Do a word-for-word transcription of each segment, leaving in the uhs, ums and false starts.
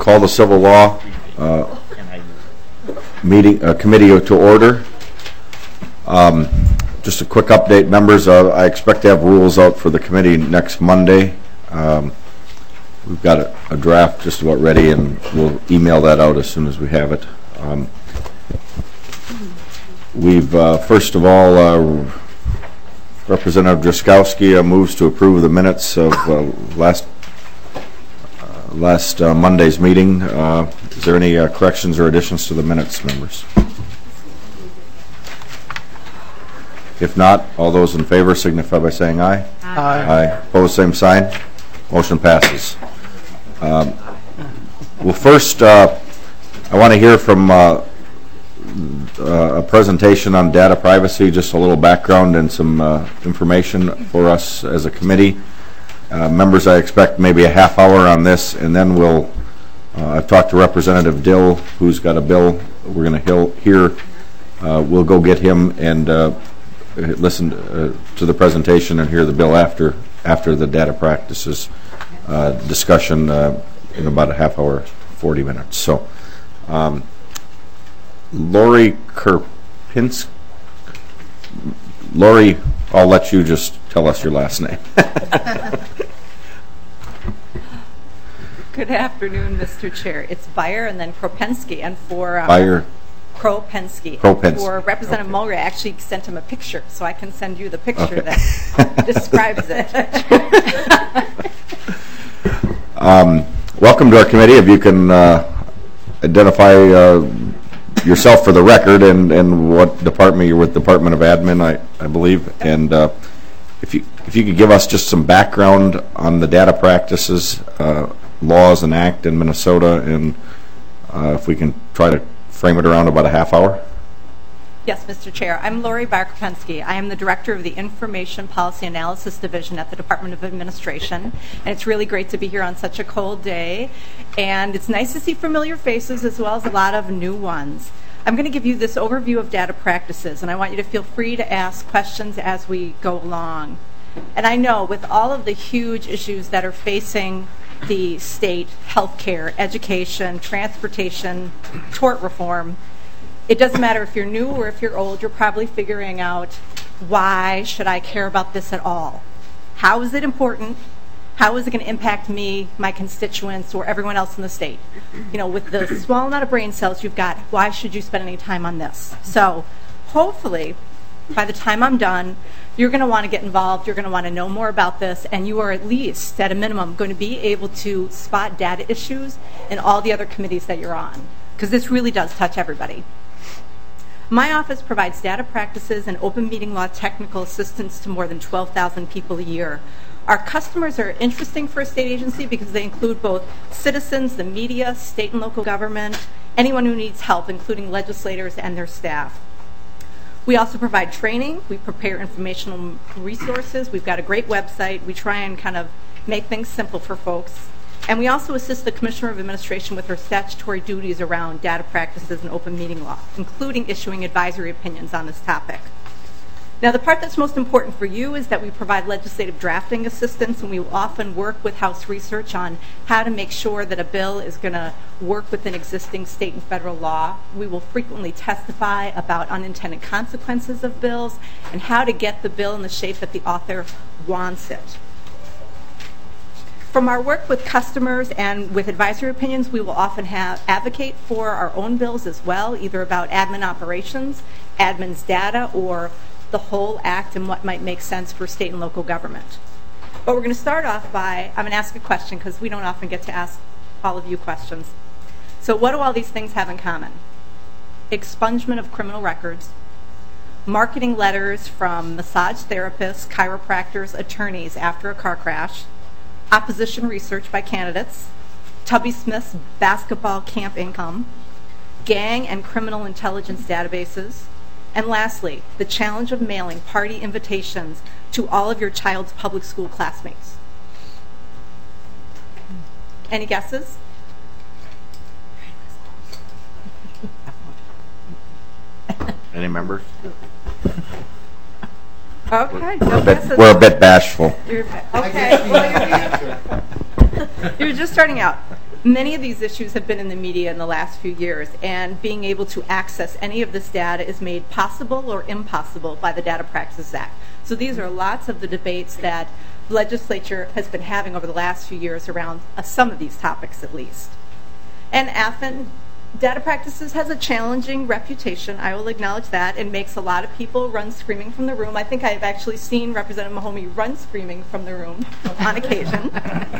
call the Civil Law uh, meeting uh, committee to order. Um, just a quick update, members. Uh, I expect to have rules out for the committee next Monday. Um, we've got a, a draft just about ready, and we'll email that out as soon as we have it. Um, we've uh, first of all, uh, Representative Drazkowski uh, moves to approve the minutes of uh, last uh, last uh, Monday's meeting. Uh, is there any uh, corrections or additions to the minutes, members? If not, all those in favor signify by saying aye. Aye. Aye. Opposed, same sign. Motion passes. Um, well, first, uh, I want to hear from uh, uh, a presentation on data privacy, just a little background and some uh, information for us as a committee. Uh, members, I expect maybe a half hour on this, and then we'll, uh, I've talked to Representative Dill, who's got a bill we're going to hear. Uh, we'll go get him and uh, listen uh, to the presentation and hear the bill after after the data practices uh, discussion uh, in about a half hour, forty minutes. So, um, Lori Kerpinski, Lori, I'll let you just tell us your last name. Good afternoon, Mister Chair. It's Beyer and then Kropensky, and for um, Beyer. Kropensky. Kropensky. For Representative Okay. Mulray, I actually sent him a picture, so I can send you the picture Okay. that describes it. um, welcome to our committee. If you can uh, identify uh, yourself for the record and, and what department you're with, Department of Admin, I, I believe, and uh, if you if you could give us just some background on the data practices, uh, laws and act in Minnesota, and uh, if we can try to frame it around about a half hour. Yes, Mister Chair. I'm Lori Beyer-Kropensky. I am the Director of the Information Policy Analysis Division at the Department of Administration, and it's really great to be here on such a cold day, and it's nice to see familiar faces as well as a lot of new ones. I'm going to give you this overview of data practices, and I want you to feel free to ask questions as we go along. And I know with all of the huge issues that are facing the state, healthcare, education, transportation, tort reform, it doesn't matter if you're new or if you're old, you're probably figuring out, why should I care about this at all? How is it important? How is it going to impact me, my constituents, or everyone else in the state? You know, with the small amount of brain cells you've got, why should you spend any time on this? So hopefully, by the time I'm done, you're going to want to get involved, you're going to want to know more about this, and you are at least, at a minimum, going to be able to spot data issues in all the other committees that you're on, because this really does touch everybody. My office provides data practices and open meeting law technical assistance to more than twelve thousand people a year. Our customers are interesting for a state agency because they include both citizens, the media, state and local government, anyone who needs help, including legislators and their staff. We also provide training. We prepare informational resources. We've got a great website. We try and kind of make things simple for folks. And we also assist the Commissioner of Administration with her statutory duties around data practices and open meeting law, including issuing advisory opinions on this topic. Now, the part that's most important for you is that we provide legislative drafting assistance, and we will often work with House research on how to make sure that a bill is going to work within existing state and federal law. We will frequently testify about unintended consequences of bills and how to get the bill in the shape that the author wants it. From our work with customers and with advisory opinions, we will often have advocate for our own bills as well, either about admin operations, admin's data, or the whole act and what might make sense for state and local government. But we're going to start off by, I'm going to ask a question because we don't often get to ask all of you questions. So what do all these things have in common? Expungement of criminal records, marketing letters from massage therapists, chiropractors, attorneys after a car crash, opposition research by candidates, Tubby Smith's basketball camp income, gang and criminal intelligence databases, and lastly, the challenge of mailing party invitations to all of your child's public school classmates. Any guesses? Any members? Okay, We're, no a bit, guesses. we're a bit bashful. You're, okay, well, you're, you're just starting out. Many of these issues have been in the media in the last few years, and being able to access any of this data is made possible or impossible by the Data Practices Act. So these are lots of the debates that the legislature has been having over the last few years around uh, some of these topics at least. And often, Data Practices has a challenging reputation, I will acknowledge that. It makes a lot of people run screaming from the room. I think I've actually seen Representative Mahoney run screaming from the room on occasion.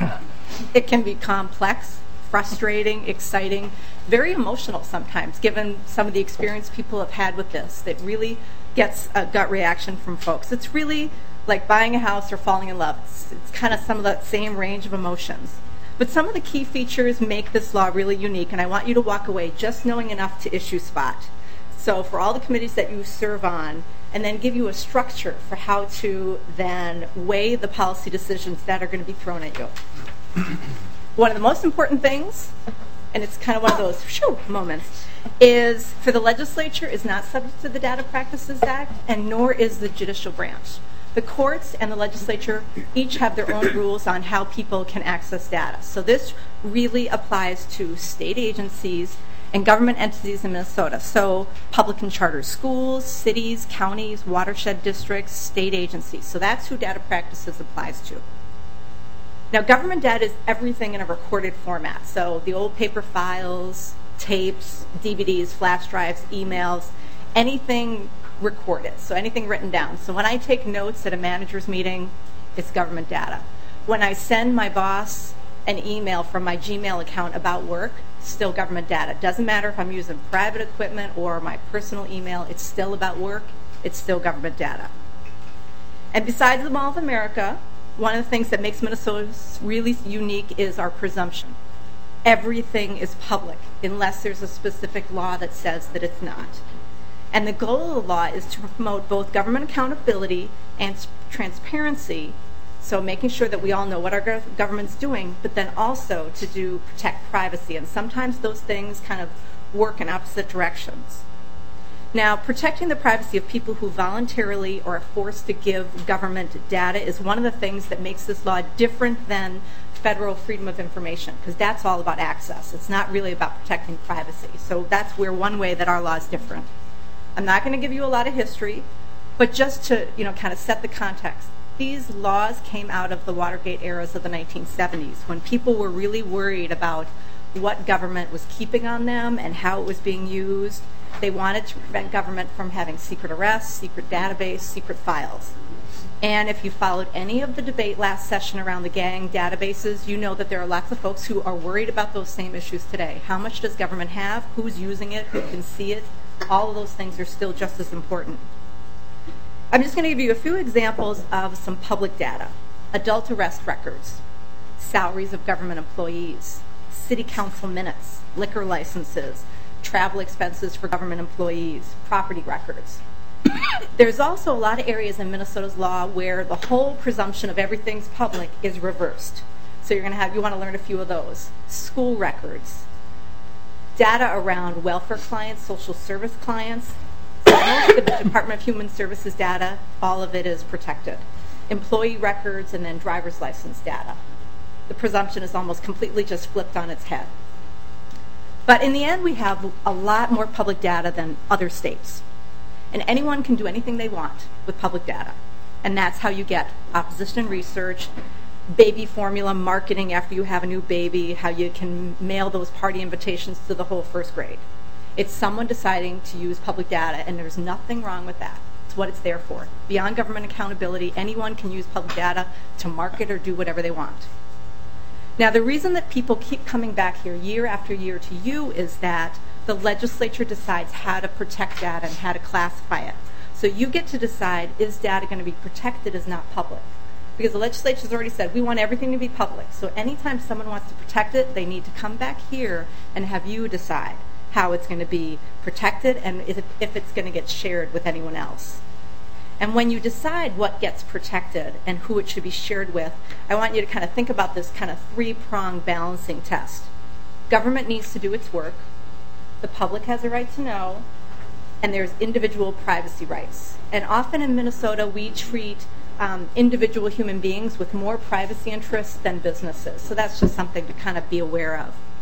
It can be complex, frustrating, exciting, very emotional sometimes, given some of the experience people have had with this. That really gets a gut reaction from folks. It's really like buying a house or falling in love. It's, it's kind of some of that same range of emotions. But some of the key features make this law really unique, and I want you to walk away just knowing enough to issue spot. So for all the committees that you serve on, and then give you a structure for how to then weigh the policy decisions that are going to be thrown at you. One of the most important things, and it's kind of one of those shoo moments, is for the legislature is not subject to the Data Practices Act, and nor is the judicial branch. The courts and the legislature each have their own rules on how people can access data. So this really applies to state agencies and government entities in Minnesota. So public and charter schools, cities, counties, watershed districts, state agencies. So that's who Data Practices applies to. Now, government data is everything in a recorded format. So the old paper files, tapes, D V Ds, flash drives, emails, anything recorded, so anything written down. So when I take notes at a manager's meeting, it's government data. When I send my boss an email from my Gmail account about work, still government data. Doesn't matter if I'm using private equipment or my personal email, it's still about work, it's still government data. And besides the Mall of America, one of the things that makes Minnesota really unique is our presumption. Everything is public unless there's a specific law that says that it's not. And the goal of the law is to promote both government accountability and transparency, so making sure that we all know what our government's doing, but then also to do protect privacy. And sometimes those things kind of work in opposite directions. Now, protecting the privacy of people who voluntarily or are forced to give government data is one of the things that makes this law different than federal freedom of information, because that's all about access. It's not really about protecting privacy. So that's where one way that our law is different. I'm not going to give you a lot of history, but just to, you know, kind of set the context. These laws came out of the Watergate eras of the nineteen seventies, when people were really worried about what government was keeping on them and how it was being used. They wanted to prevent government from having secret arrests, secret database, secret files. And if you followed any of the debate last session around the gang databases, you know that there are lots of folks who are worried about those same issues today. How much does government have? Who's using it? Who can see it? All of those things are still just as important. I'm just going to give you a few examples of some public data. Adult arrest records, salaries of government employees, city council minutes, liquor licenses, travel expenses for government employees, property records. There's also a lot of areas in Minnesota's law where the whole presumption of everything's public is reversed. So you're going to have, you want to learn a few of those. School records, data around welfare clients, social service clients. Most of the Department of Human Services data, all of it is protected. Employee records, and then driver's license data. The presumption is almost completely just flipped on its head. But in the end, we have a lot more public data than other states. And anyone can do anything they want with public data. And that's how you get opposition research, baby formula marketing after you have a new baby, how you can mail those party invitations to the whole first grade. It's someone deciding to use public data, and there's nothing wrong with that. It's what it's there for. Beyond government accountability, anyone can use public data to market or do whatever they want. Now, the reason that people keep coming back here year after year to you is that the legislature decides how to protect data and how to classify it. So you get to decide, is data going to be protected as not public? Because the legislature has already said, we want everything to be public. So anytime someone wants to protect it, they need to come back here and have you decide how it's going to be protected and if it's going to get shared with anyone else. And when you decide what gets protected and who it should be shared with, I want you to kind of think about this kind of three-pronged balancing test. Government needs to do its work, the public has a right to know, and there's individual privacy rights. And often in Minnesota, we treat um, individual human beings with more privacy interests than businesses. So that's just something to kind of be aware of.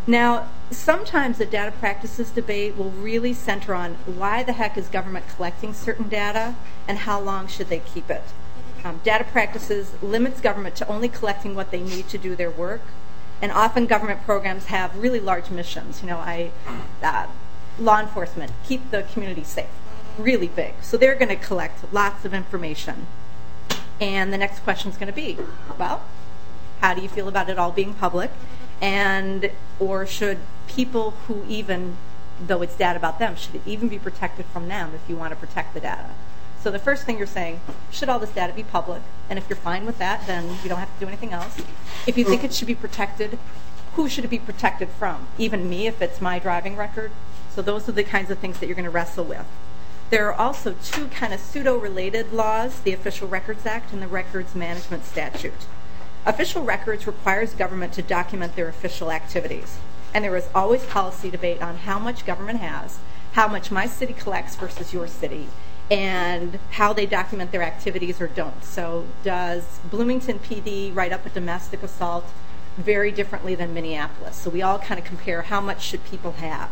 Now, sometimes the data practices debate will really center on why the heck is government collecting certain data and how long should they keep it. Um, data practices limits government to only collecting what they need to do their work, and often government programs have really large missions. You know, I, uh, law enforcement, keep the community safe, really big. So they're going to collect lots of information. And the next question is going to be, well, how do you feel about it all being public? And or should people who even, though it's data about them, should it even be protected from them if you want to protect the data? So the first thing you're saying, should all this data be public? And if you're fine with that, then you don't have to do anything else. If you think it should be protected, who should it be protected from? Even me, if it's my driving record? So those are the kinds of things that you're going to wrestle with. There are also two kind of pseudo-related laws, the Official Records Act and the Records Management Statute. Official records requires government to document their official activities. And there is always policy debate on how much government has, how much my city collects versus your city, and how they document their activities or don't. So does Bloomington P D write up a domestic assault very differently than Minneapolis? So we all kind of compare how much should people have.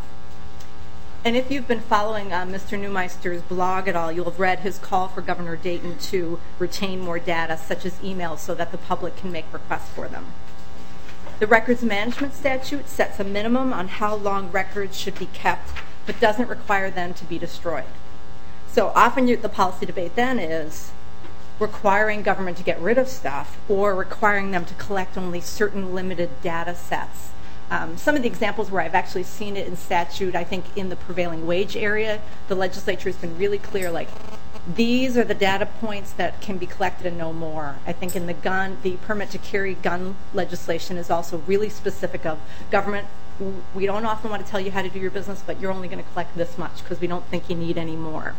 And if you've been following uh, Mister Neumeister's blog at all, you'll have read his call for Governor Dayton to retain more data, such as emails, so that the public can make requests for them. The Records Management Statute sets a minimum on how long records should be kept, but doesn't require them to be destroyed. So often you, the policy debate then is requiring government to get rid of stuff or requiring them to collect only certain limited data sets. Um, some of the examples where I've actually seen it in statute, I think in the prevailing wage area, the legislature has been really clear, like, these are the data points that can be collected and no more. I think in the gun, the permit to carry gun legislation is also really specific of government. We don't often want to tell you how to do your business, but you're only going to collect this much because we don't think you need any more.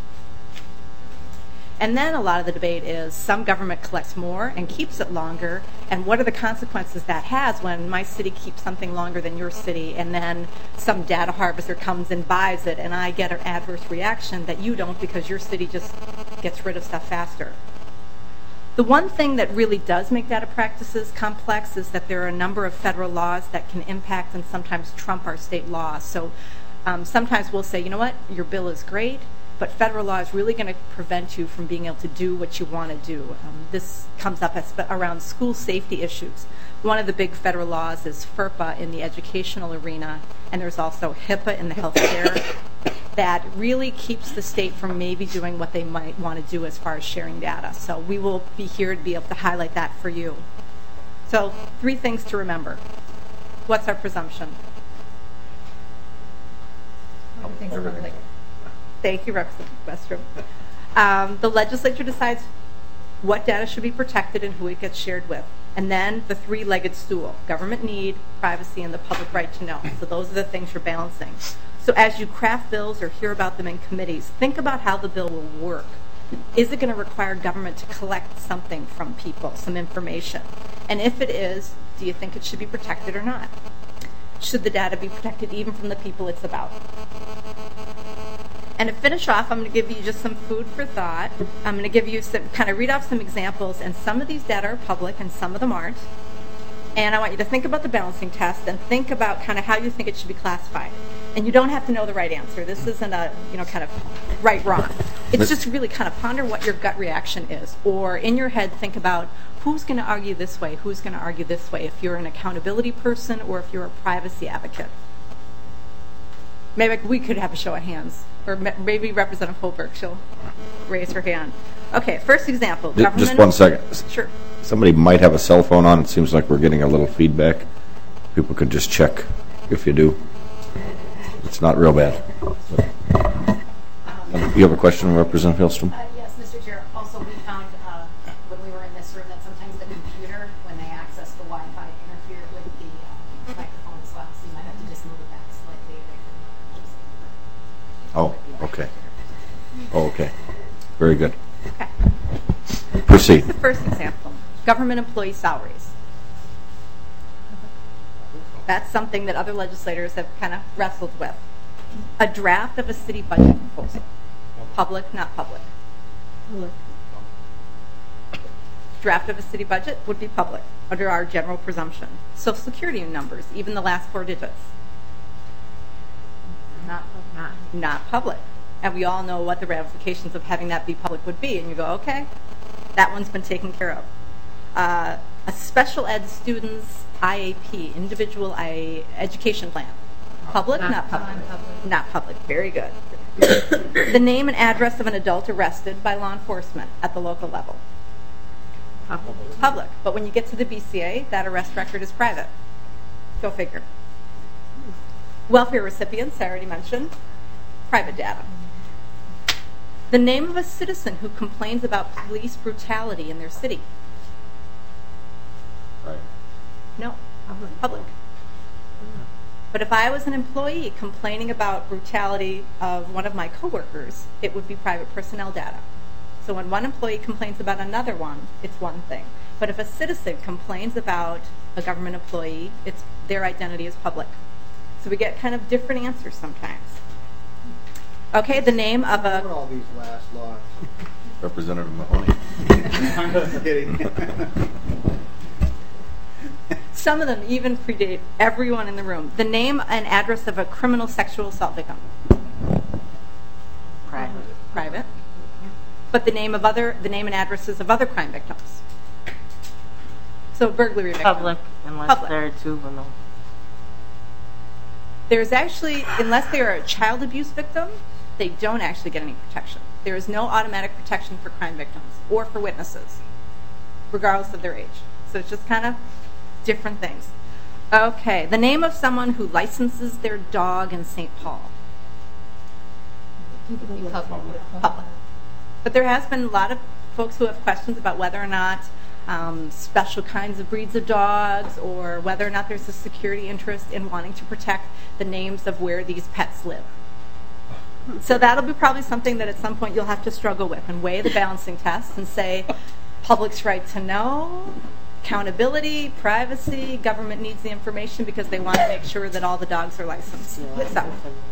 And then a lot of the debate is some government collects more and keeps it longer, and what are the consequences that has when my city keeps something longer than your city, and then some data harvester comes and buys it, and I get an adverse reaction that you don't because your city just gets rid of stuff faster. The one thing that really does make data practices complex is that there are a number of federal laws that can impact and sometimes trump our state laws. So um, sometimes we'll say, you know what, your bill is great, but federal law is really going to prevent you from being able to do what you want to do. Um, this comes up as around school safety issues. One of the big federal laws is FERPA in the educational arena, and there's also HIPAA in the healthcare that really keeps the state from maybe doing what they might want to do as far as sharing data. So we will be here to be able to highlight that for you. So three things to remember. What's our presumption? Everything's public. Thank you, Representative Westrom. Um, the legislature decides what data should be protected and who it gets shared with. And then the three-legged stool, government need, privacy, and the public right to know. So those are the things you're balancing. So as you craft bills or hear about them in committees, think about how the bill will work. Is it going to require government to collect something from people, some information? And if it is, do you think it should be protected or not? Should the data be protected even from the people it's about? And to finish off, I'm going to give you just some food for thought. I'm going to give you some, kind of read off some examples, and some of these data are public and some of them aren't. And I want you to think about the balancing test and think about kind of how you think it should be classified. And you don't have to know the right answer. This isn't a, you know, kind of right, wrong. It's just really kind of ponder what your gut reaction is. Or in your head, think about who's going to argue this way, who's going to argue this way, if you're an accountability person or if you're a privacy advocate. Maybe we could have a show of hands. Or maybe Representative Holberg, she'll raise her hand. Okay, first example. Just, just one second. Sure. Somebody might have a cell phone on. It seems like we're getting a little feedback. People could just check if you do. It's not real bad. Um, you have a question, Representative Hillstrom? Uh, yes, Mister Chair. Also, we found uh, when we were in this room that sometimes the computer, when they access the Wi-Fi, interfered with the uh, microphone as well, so you might have to just move it back slightly. Oh, okay. Oh, okay. Very good. Okay. Proceed. The first example, government employee salaries. That's something that other legislators have kind of wrestled with. A draft of a city budget proposal. Public, not public. Draft of a city budget would be public under our general presumption. Social Security numbers, even the last four digits. Not, not. Not public. And we all know what the ramifications of having that be public would be. And you go, okay, that one's been taken care of. Uh, a special ed student's I A P, individual I A education plan. Public, not, not public. Non-public. Not public. Very good. The name and address of an adult arrested by law enforcement at the local level. Public. Public. But when you get to the B C A, that arrest record is private. Go figure. Welfare recipients, I already mentioned. Private data. The name of a citizen who complains about police brutality in their city. Right. No. Public. But if I was an employee complaining about brutality of one of my coworkers, it would be private personnel data. So when one employee complains about another one, it's one thing. But if a citizen complains about a government employee, it's their identity is public. So we get kind of different answers sometimes. Okay, the name of What are a... all these last lots? Representative Mahoney. I'm just kidding. Some of them even predate everyone in the room. The name and address of a criminal sexual assault victim. Private. Private. But the name of other, the name and addresses of other crime victims. So burglary victim. Public, unless Public. they're juvenile. There's actually, unless they are a child abuse victim, they don't actually get any protection. There is no automatic protection for crime victims or for witnesses, regardless of their age. So it's just kind of different things. Okay, the name of someone who licenses their dog in Saint Paul. Public. Public. But there has been a lot of folks who have questions about whether or not um, special kinds of breeds of dogs or whether or not there's a security interest in wanting to protect the names of where these pets live. So that'll be probably something that at some point you'll have to struggle with and weigh the balancing tests and say public's right to know, accountability, privacy, government needs the information because they want to make sure that all the dogs are licensed. So,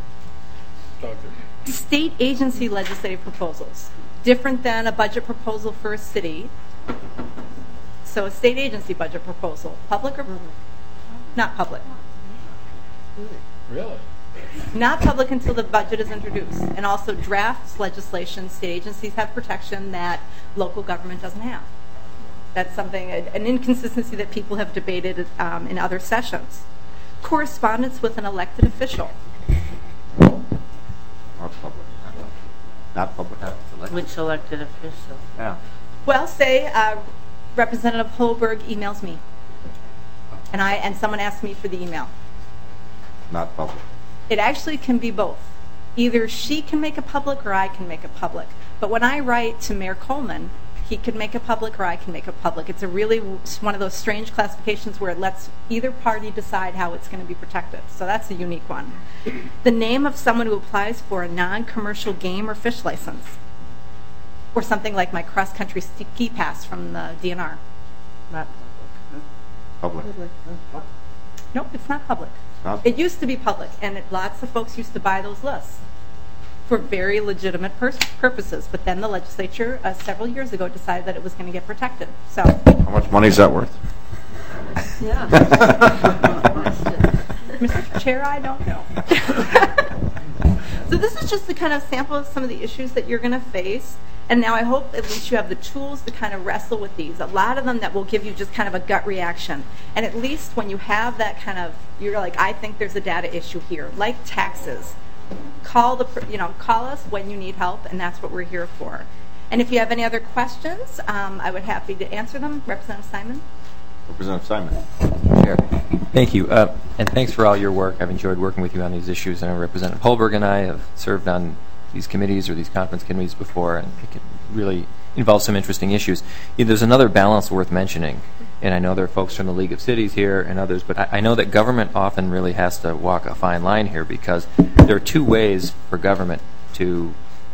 state agency legislative proposals. Different than a budget proposal for a city. So a state agency budget proposal, public or not public? Really? Not public until the budget is introduced. And also drafts legislation, state agencies have protection that local government doesn't have. That's something, an inconsistency that people have debated um, in other sessions. Correspondence with an elected official. Not public. Not public. Which elected official? Yeah. Well, say uh, Representative Holberg emails me, and I and someone asks me for the email. Not public. It actually can be both. Either she can make it public or I can make it public. But when I write to Mayor Coleman, he can make it public or I can make it public. It's a really one of those strange classifications where it lets either party decide how it's going to be protected. So that's a unique one. The name of someone who applies for a non-commercial game or fish license, or something like my cross-country ski pass from the D N R. Not Public. Nope, it's not public. Not- It used to be public, and it, lots of folks used to buy those lists for very legitimate pur- purposes. But then the legislature, uh, several years ago, decided that it was going to get protected. So, How much money is that worth? Yeah. Mister Chair, I don't know. So this is just the kind of sample of some of the issues that you're going to face. And now I hope at least you have the tools to kind of wrestle with these. A lot of them that will give you just kind of a gut reaction. And at least when you have that kind of, you're like, I think there's a data issue here, like taxes. Call the, you know, call us when you need help, and that's what we're here for. And if you have any other questions, um, I would be happy to answer them. Representative Simon? Representative Simon. Chair. Thank you. Uh, and thanks for all your work. I've enjoyed working with you on these issues. And Representative Holberg and I have served on these committees or these conference committees before, and it can really involve some interesting issues. Yeah, there's another balance worth mentioning, and I know there are folks from the League of Cities here and others, but I, I know that government often really has to walk a fine line here, because there are two ways for government to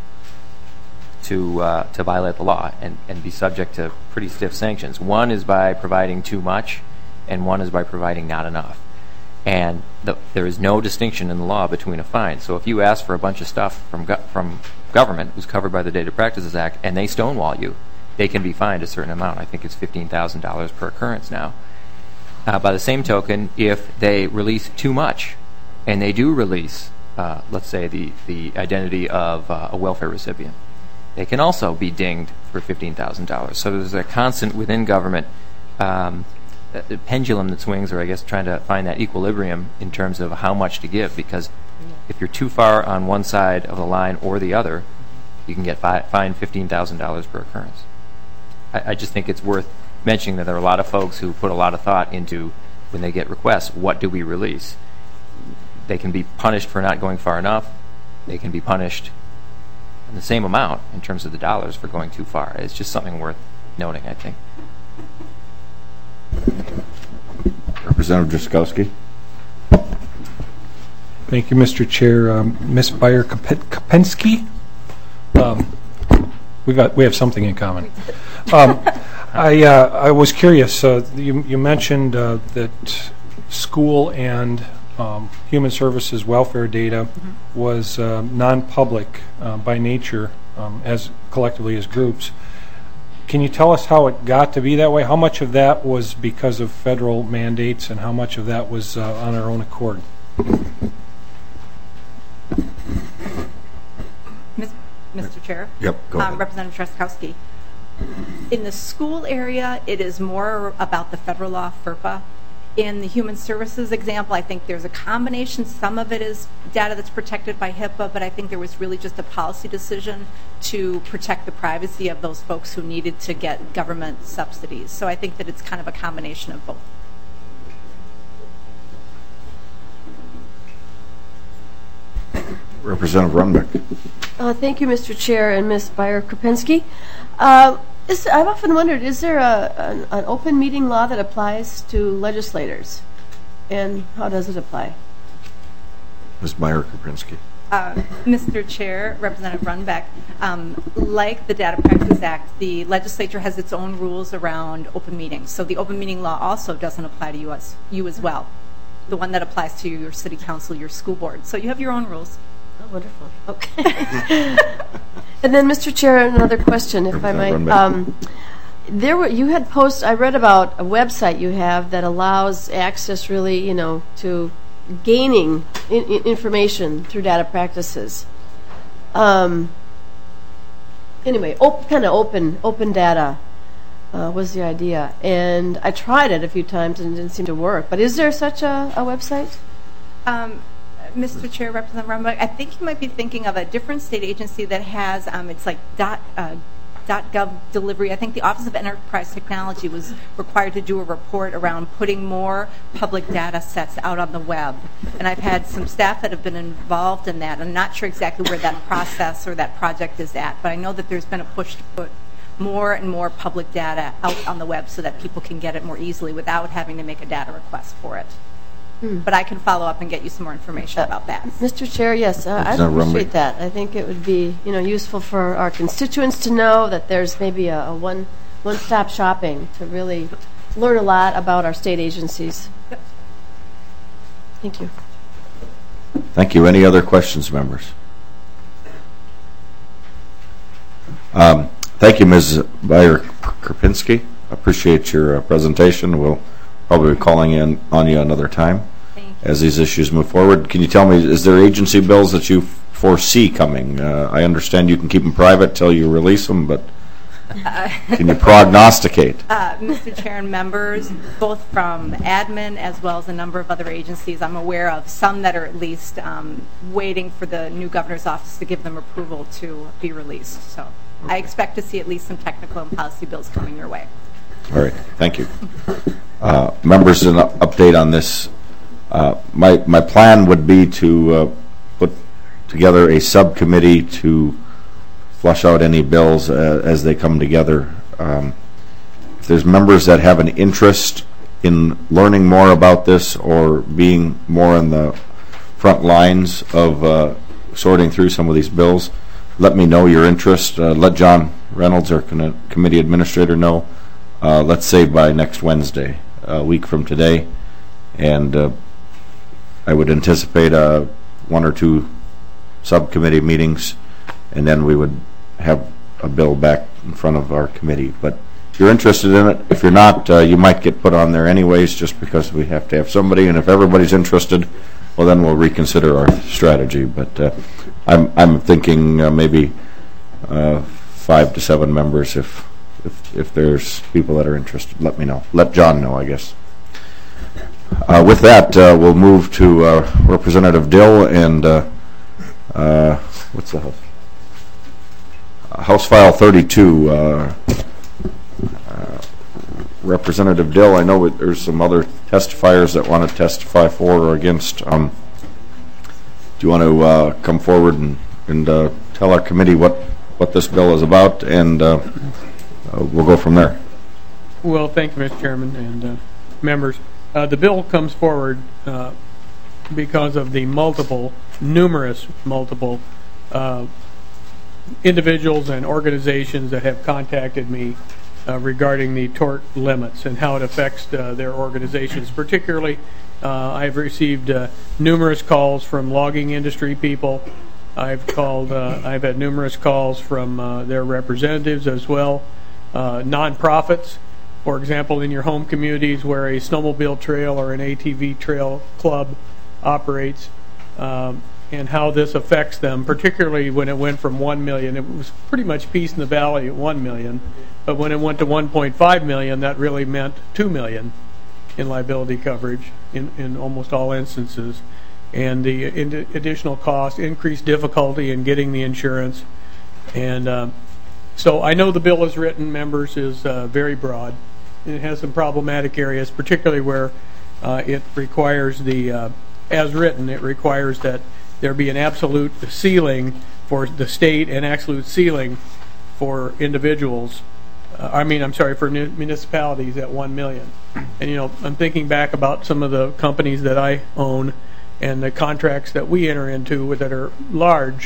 to uh, to violate the law and, and be subject to pretty stiff sanctions. One is by providing too much, and one is by providing not enough. And the, there is no distinction in the law between a fine. So if you ask for a bunch of stuff from go, from government who's covered by the Data Practices Act, and they stonewall you, they can be fined a certain amount. I think it's fifteen thousand dollars per occurrence now. Uh, by the same token, if they release too much, and they do release, uh, let's say, the, the identity of uh, a welfare recipient, they can also be dinged for fifteen thousand dollars. So there's a constant within government um, a pendulum that swings, or I guess trying to find that equilibrium in terms of how much to give, because if you're too far on one side of the line or the other, you can get fi- fined fifteen thousand dollars per occurrence. I, I just think it's worth mentioning that there are a lot of folks who put a lot of thought into, when they get requests, what do we release? They can be punished for not going far enough. They can be punished in the same amount in terms of the dollars for going too far. It's just something worth noting, I think. Representative Drazkowski. Thank you, Mister Chair. Um, Miz Byer-Kopensky, um, we got we have something in common. Um, I uh, I was curious. Uh, you you mentioned uh, that school and um, human services welfare data mm-hmm. was uh, non-public uh, by nature, um, as collectively as groups. Can you tell us how it got to be that way? How much of that was because of federal mandates, and how much of that was uh, on our own accord? Mister Chair? Yep, go ahead. Um, Representative Drazkowski. In the school area, it is more about the federal law, FERPA. In the human services example, I think there's a combination. Some of it is data that's protected by HIPAA, but I think there was really just a policy decision to protect the privacy of those folks who needed to get government subsidies. So I think that it's kind of a combination of both. Representative Runbeck. Uh, thank you, Mister Chair and Miz Byer-Kopensky. Uh, is, I've often wondered, is there a, an, an open meeting law that applies to legislators? And how does it apply? Miz Byer-Kopensky. Uh, Mister Chair, Representative Runbeck, um, like the Data Privacy Act, the legislature has its own rules around open meetings. So the open meeting law also doesn't apply to you as, you as well, the one that applies to your city council, your school board. So you have your own rules. Oh, wonderful. Okay. And then, Mister Chair, another question, if I might. Um, there were you had posts. I read about a website you have that allows access, really, you know, to gaining in, in information through data practices. Um, anyway, op- kind of open open data uh, was the idea, and I tried it a few times and it didn't seem to work. But is there such a, a website? Um, Mister Chair, Representative Rumbuck, I think you might be thinking of a different state agency that has, um, it's like dot, uh, .gov delivery. I think the Office of Enterprise Technology was required to do a report around putting more public data sets out on the web. And I've had some staff that have been involved in that. I'm not sure exactly where that process or that project is at, but I know that there's been a push to put more and more public data out on the web so that people can get it more easily without having to make a data request for it. But I can follow up and get you some more information uh, about that. Mister Chair, yes, uh, I'd appreciate that. I think it would be, you know, useful for our constituents to know that there's maybe a, a one one-stop shopping to really learn a lot about our state agencies. Yep. Thank you. Thank you. Any other questions, members? Um, thank you, Miz Byer-Kopensky. Appreciate your uh, presentation. We'll probably be calling in on you another time as these issues move forward. Can you tell me, is there agency bills that you foresee coming? Uh, I understand you can keep them private till you release them, but uh, can you prognosticate? Uh, Mister Chair and members, both from admin as well as a number of other agencies, I'm aware of some that are at least um, waiting for the new governor's office to give them approval to be released. So okay. I expect to see at least some technical and policy bills coming your way. All right, thank you. Uh, members, an update on this. Uh, my my plan would be to uh, put together a subcommittee to flush out any bills uh, as they come together. Um, if there's members that have an interest in learning more about this or being more on the front lines of uh, sorting through some of these bills, let me know your interest. Uh, let John Reynolds, our con- committee administrator, know. Uh, let's say by next Wednesday, a week from today, and uh, I would anticipate uh, one or two subcommittee meetings, and then we would have a bill back in front of our committee. But if you're interested in it, if you're not, uh, you might get put on there anyways, just because we have to have somebody. And if everybody's interested, well, then we'll reconsider our strategy. But uh, I'm I'm thinking uh, maybe uh, five to seven members. If if if there's people that are interested, let me know. Let John know, I guess. Uh, with that, uh, we'll move to uh, Representative Dill and uh, uh, what's the house? House File thirty-two. Uh, uh, Representative Dill, I know there's some other testifiers that want to testify for or against. Um, do you want to uh, come forward and, and uh, tell our committee what, what this bill is about, and uh, uh, we'll go from there. Well, thank you, Mister Chairman and uh, members. Uh, the bill comes forward uh, because of the multiple, numerous multiple uh, individuals and organizations that have contacted me uh, regarding the tort limits and how it affects uh, their organizations. Particularly, uh, I've received uh, numerous calls from logging industry people. I've called. Uh, I've had numerous calls from uh, their representatives as well, uh, nonprofits. For example, in your home communities where a snowmobile trail or an A T V trail club operates, um, and how this affects them, particularly when it went from one million. It was pretty much peace in the valley at one million, but when it went to one point five million, that really meant two million in liability coverage in, in almost all instances. And the in additional cost, increased difficulty in getting the insurance. And uh, so I know the bill is written, members, is uh, very broad. It has some problematic areas, particularly where uh, it requires the, uh, as written, it requires that there be an absolute ceiling for the state and absolute ceiling for individuals. Uh, I mean, I'm sorry, for municipalities at one million. And, you know, I'm thinking back about some of the companies that I own and the contracts that we enter into that are large,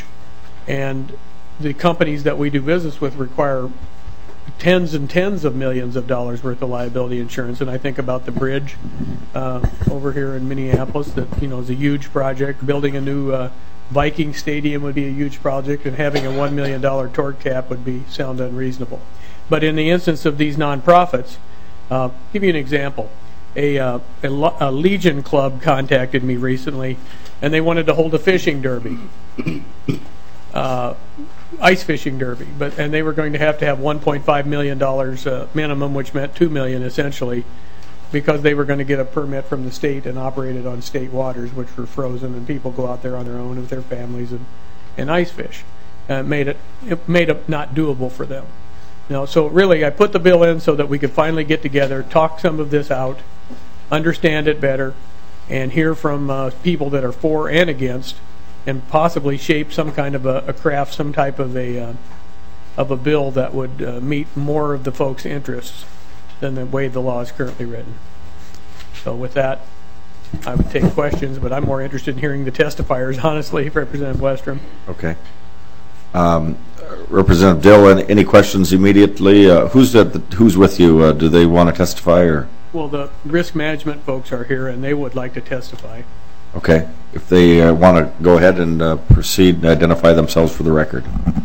and the companies that we do business with require tens and tens of millions of dollars worth of liability insurance. And I think about the bridge uh, over here in Minneapolis that, you know, is a huge project. Building a new uh, Viking stadium would be a huge project, and having a one million dollar tort cap would be sound unreasonable. But in the instance of these nonprofits, uh, give you an example. A, uh, a, a Legion Club contacted me recently, and they wanted to hold a fishing derby. Uh, ice fishing derby, but and they were going to have to have one point five million dollars uh, minimum, which meant two million dollars essentially, because they were going to get a permit from the state and operate it on state waters, which were frozen, and people go out there on their own with their families and, and ice fish. Uh, it made it it made it not doable for them. You know, so really, I put the bill in so that we could finally get together, talk some of this out, understand it better, and hear from uh, people that are for and against, and possibly shape some kind of a, a craft, some type of a uh, of a bill that would uh, meet more of the folks' interests than the way the law is currently written. So with that, I would take questions, but I'm more interested in hearing the testifiers, honestly, Representative Westrom. Okay. Um, Representative Dill, any, any questions immediately? Uh, who's at the, who's with you? Uh, do they want to testify, or? Well, the risk management folks are here, and they would like to testify. Okay. If they uh, want to go ahead and uh, proceed and identify themselves for the record.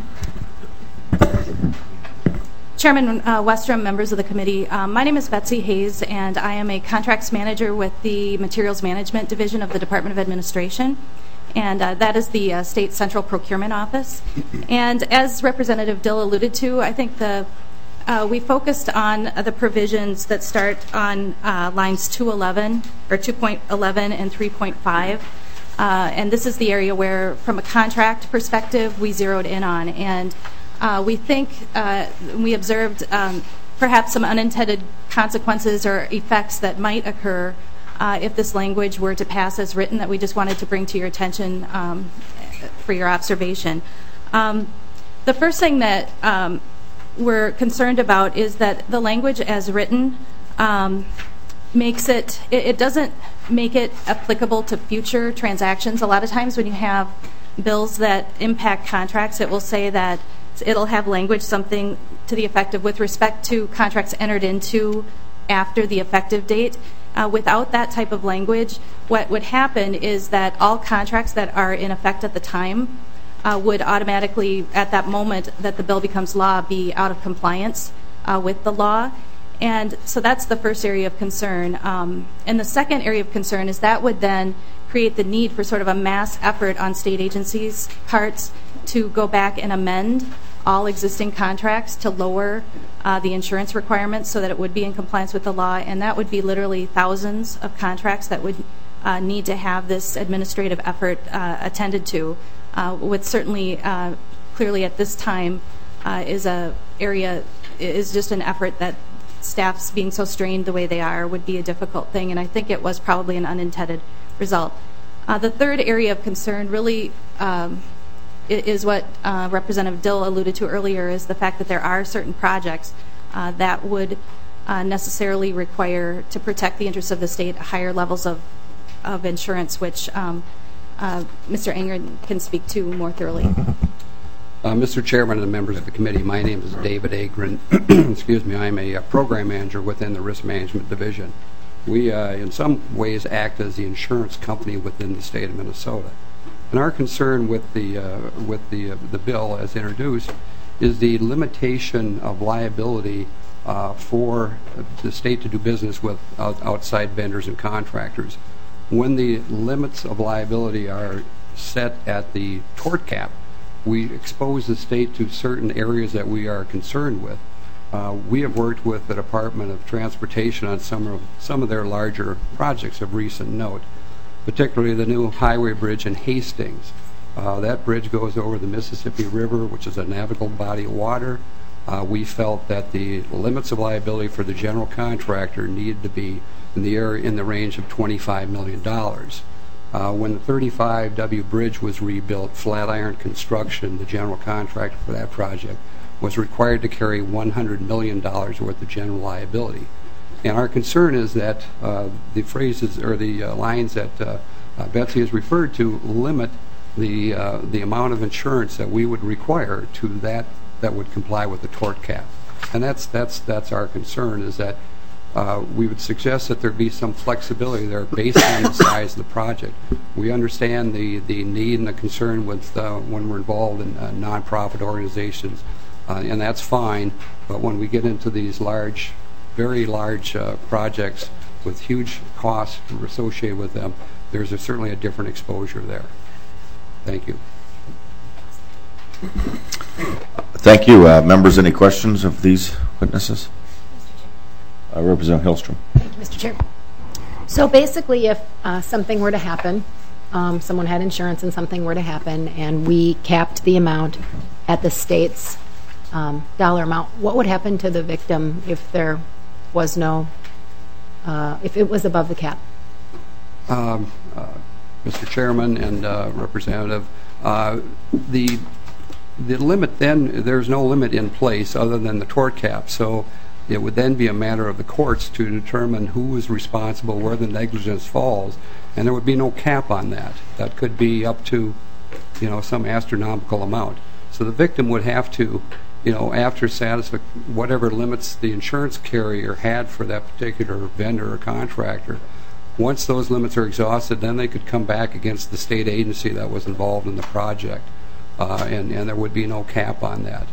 Chairman uh, Westrom, members of the committee, um, my name is Betsy Hayes, and I am a contracts manager with the Materials Management Division of the Department of Administration, and uh, that is the uh, State Central Procurement Office. And as Representative Dill alluded to, I think the uh, we focused on uh, the provisions that start on uh, lines two eleven or two point eleven and three point five. Uh, and this is the area where, from a contract perspective, we zeroed in on. And uh, we think uh, we observed um, perhaps some unintended consequences or effects that might occur uh, if this language were to pass as written, that we just wanted to bring to your attention um, for your observation. Um, the first thing that um, we're concerned about is that the language as written um, makes it, it, it doesn't make it applicable to future transactions. A lot of times when you have bills that impact contracts, it will say that it'll have language something to the effect of with respect to contracts entered into after the effective date. Uh, without that type of language, what would happen is that all contracts that are in effect at the time uh, would automatically, at that moment that the bill becomes law, be out of compliance uh, with the law. And so that's the first area of concern. Um, and the second area of concern is that would then create the need for sort of a mass effort on state agencies' parts to go back and amend all existing contracts to lower uh, the insurance requirements so that it would be in compliance with the law. And that would be literally thousands of contracts that would uh, need to have this administrative effort uh, attended to, uh, with certainly uh, clearly at this time uh, is a area, is just an effort that staffs being so strained the way they are would be a difficult thing, and I think it was probably an unintended result. Uh, the third area of concern really um, is what uh, Representative Dill alluded to earlier, is the fact that there are certain projects uh, that would uh, necessarily require, to protect the interests of the state, higher levels of, of insurance, which um, uh, Mister Anger can speak to more thoroughly. Uh, Mister Chairman and members of the committee, my name is David Agrin. Excuse me, I'm a, a program manager within the Risk Management Division. We, uh, in some ways, act as the insurance company within the state of Minnesota. And our concern with the uh, with the uh, the bill as introduced is the limitation of liability uh, for the state to do business with out outside vendors and contractors. When the limits of liability are set at the tort cap, we expose the state to certain areas that we are concerned with. Uh, we have worked with the Department of Transportation on some of, some of their larger projects of recent note, particularly the new highway bridge in Hastings. Uh, that bridge goes over the Mississippi River, which is a navigable body of water. Uh, we felt that the limits of liability for the general contractor needed to be in the area in the range of twenty-five million dollars. Uh, when the thirty-five W bridge was rebuilt, Flatiron Construction, the general contractor for that project, was required to carry one hundred million dollars worth of general liability. And our concern is that uh, the phrases or the uh, lines that uh, uh, Betsy has referred to limit the uh, the amount of insurance that we would require to that that would comply with the tort cap. And that's that's that's our concern, is that Uh, we would suggest that there be some flexibility there based on the size of the project. We understand the, the need and the concern with uh, when we're involved in uh, nonprofit organizations, uh, and that's fine, but when we get into these large, very large uh, projects with huge costs associated with them, there's a, certainly a different exposure there. Thank you. Thank you. Uh, members, any questions of these witnesses? Uh, Representative Hillstrom. Thank you, Mister Chair. So basically, if uh, something were to happen, um, someone had insurance and something were to happen, and we capped the amount at the state's um, dollar amount, what would happen to the victim if there was no, uh, if it was above the cap? Um, uh, Mister Chairman and uh, Representative, uh, the the limit then, there's no limit in place other than the tort cap. So it would then be a matter of the courts to determine who is responsible, where the negligence falls, and there would be no cap on that. That could be up to, you know, some astronomical amount. So the victim would have to, you know, after satisfy whatever limits the insurance carrier had for that particular vendor or contractor, once those limits are exhausted, then they could come back against the state agency that was involved in the project, uh, and, and there would be no cap on that.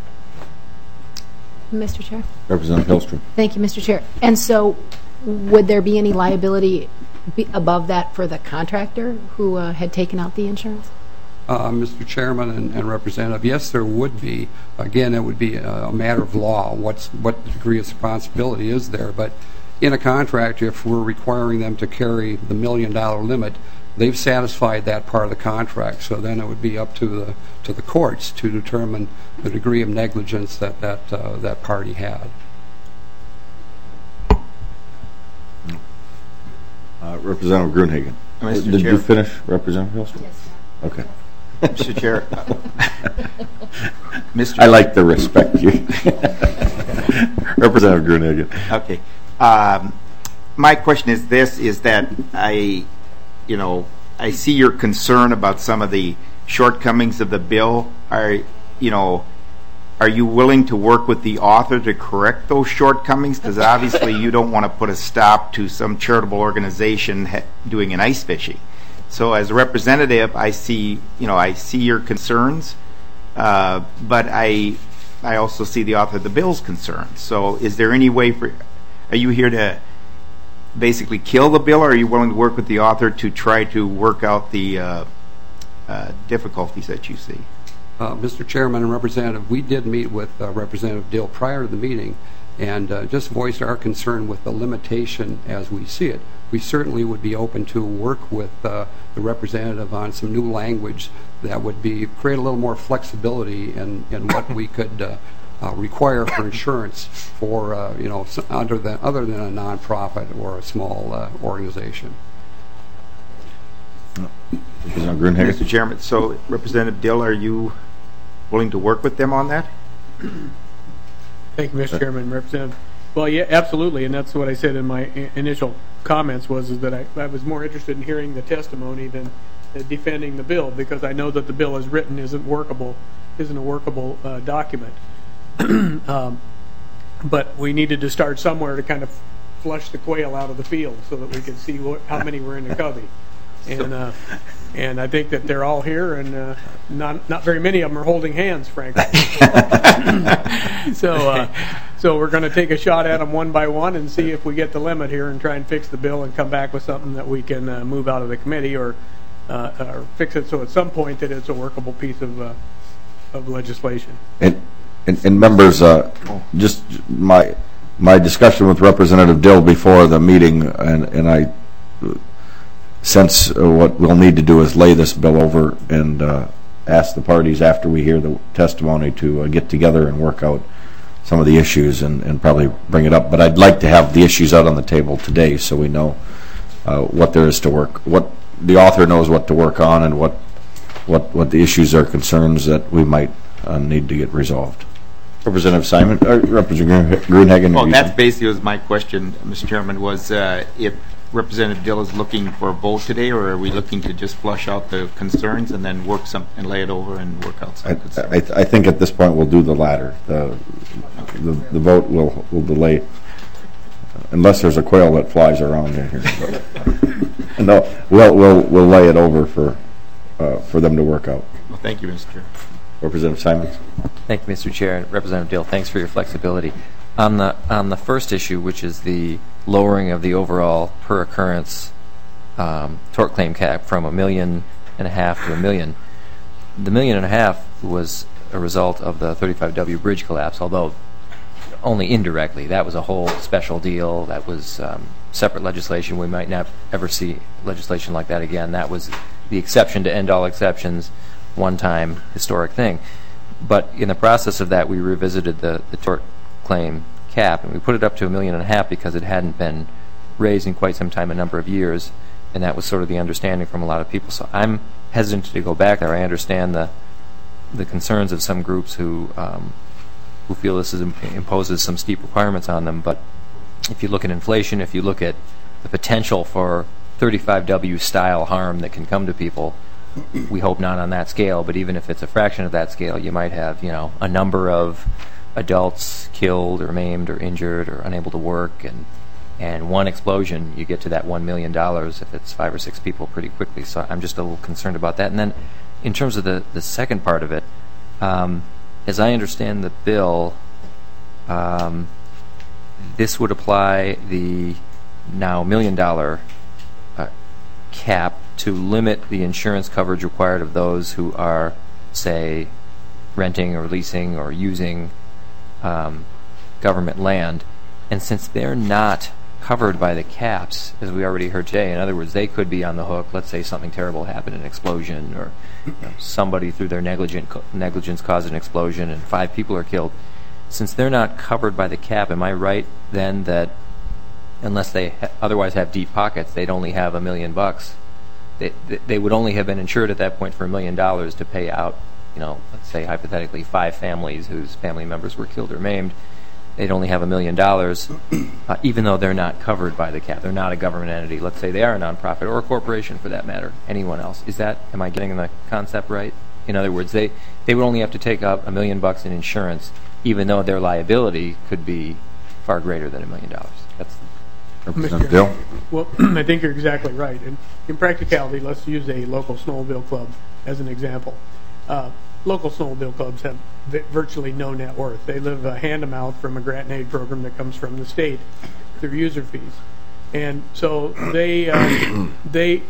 Mister Chair. Representative Hillstrom. Thank you, Mister Chair. And so would there be any liability be above that for the contractor who uh, had taken out the insurance? Uh, Mister Chairman and, and Representative, yes, there would be. Again, it would be a, a matter of law. What's, what degree of responsibility is there? But in a contract, if we're requiring them to carry the million dollar limit, they've satisfied that part of the contract, so then it would be up to the to the courts to determine the degree of negligence that that uh, that party had. Uh, Representative Gruenhagen. Mister Did Chair. you finish, Representative Hillstrom? Yes. Okay. Mister Chair. Mister I like the respect you. Representative Gruenhagen. Okay. Um, my question is this, is that I, you know, I see your concern about some of the shortcomings of the bill. Are, you know, are you willing to work with the author to correct those shortcomings? Because obviously you don't want to put a stop to some charitable organization ha doing an ice fishing. so as a representative, I see, you know, I see your concerns, uh, but I, I also see the author of the bill's concerns. So is there any way for, are you here to basically kill the bill, or are you willing to work with the author to try to work out the uh, uh, difficulties that you see? Uh, Mister Chairman and Representative, we did meet with uh, Representative Dill prior to the meeting and uh, just voiced our concern with the limitation as we see it. We certainly would be open to work with uh, the representative on some new language that would be create a little more flexibility in, in what we could uh, uh, require for insurance for uh, you know under than other than a nonprofit or a small uh, organization. Mister Chairman, so Representative Dill, are you willing to work with them on that? Thank you, Mister Chairman. Representative. Well, yeah, absolutely, and that's what I said in my I- initial comments was is that I, I was more interested in hearing the testimony than uh, defending the bill, because I know that the bill as written isn't workable, isn't a workable uh, document. um, but we needed to start somewhere to kind of flush the quail out of the field so that we could see what, how many were in the covey. And uh, and I think that they're all here, and uh, not not very many of them are holding hands, frankly. so uh, so we're going to take a shot at them one by one and see if we get the limit here, and try and fix the bill and come back with something that we can uh, move out of the committee, or uh, or fix it so at some point that it's a workable piece of uh, of legislation. And, and, and members, uh, just my my discussion with Representative Dill before the meeting, and and I. Since uh, what we'll need to do is lay this bill over and uh, ask the parties after we hear the testimony to uh, get together and work out some of the issues and, and probably bring it up. But I'd like to have the issues out on the table today so we know uh, what there is to work, what the author knows what to work on, and what what, what the issues or concerns that we might uh, need to get resolved. Representative Simon, or Representative Gruenhagen. Well, that's basically was my question, Mister Chairman, was uh, if Representative Dill is looking for a vote today, or are we looking to just flush out the concerns and then work some and lay it over and work out some I, concerns? I, th I think at this point we'll do the latter. The the, the vote will will delay, unless there's a quail that flies around here. No, we'll we'll we'll lay it over for uh, for them to work out. Well, thank you, Mister Chair. Representative Simons. Thank you, Mister Chair. And Representative Dill, thanks for your flexibility. On the on the first issue, which is the lowering of the overall per occurrence um, tort claim cap from a million and a half to a million, the million and a half was a result of the thirty-five W bridge collapse, although only indirectly. That was a whole special deal. That was um, separate legislation. We might not ever see legislation like that again. That was the exception to end all exceptions, one-time historic thing. But in the process of that, we revisited the, the tort claim cap, and we put it up to a million and a half because it hadn't been raised in quite some time, a number of years, and that was sort of the understanding from a lot of people. So I'm hesitant to go back there. I understand the the concerns of some groups who um, who feel this is, imposes some steep requirements on them, but if you look at inflation, if you look at the potential for thirty-five W style harm that can come to people, we hope not on that scale, but even if it's a fraction of that scale, you might have, you know, a number of adults killed or maimed or injured or unable to work, and and one explosion, you get to that one million dollars if it's five or six people pretty quickly. So I'm just a little concerned about that. And then in terms of the, the second part of it, um, as I understand the bill, um, this would apply the now million dollar uh, cap to limit the insurance coverage required of those who are, say, renting or leasing or using um, government land. And since they're not covered by the caps, as we already heard today, in other words, they could be on the hook. Let's say something terrible happened, an explosion, or you know, somebody through their negligent negligence caused an explosion and five people are killed. Since they're not covered by the cap, am I right then that unless they ha otherwise have deep pockets, they'd only have a million bucks? They, they would only have been insured at that point for a million dollars to pay out, you know, let's say hypothetically five families whose family members were killed or maimed. They'd only have a million dollars, uh, even though they're not covered by the cap. They're not a government entity. Let's say they are a nonprofit or a corporation, for that matter. Anyone else? Is that? Am I getting the concept right? In other words, they they would only have to take out a million bucks in insurance, even though their liability could be far greater than a million dollars. That's Representative Dill? Well, I think you're exactly right. And in practicality, let's use a local snowmobile club as an example. Uh, local snowmobile clubs have vi- virtually no net worth. They live a hand-to-mouth from a grant and aid program that comes from the state through user fees. And so they, uh, they,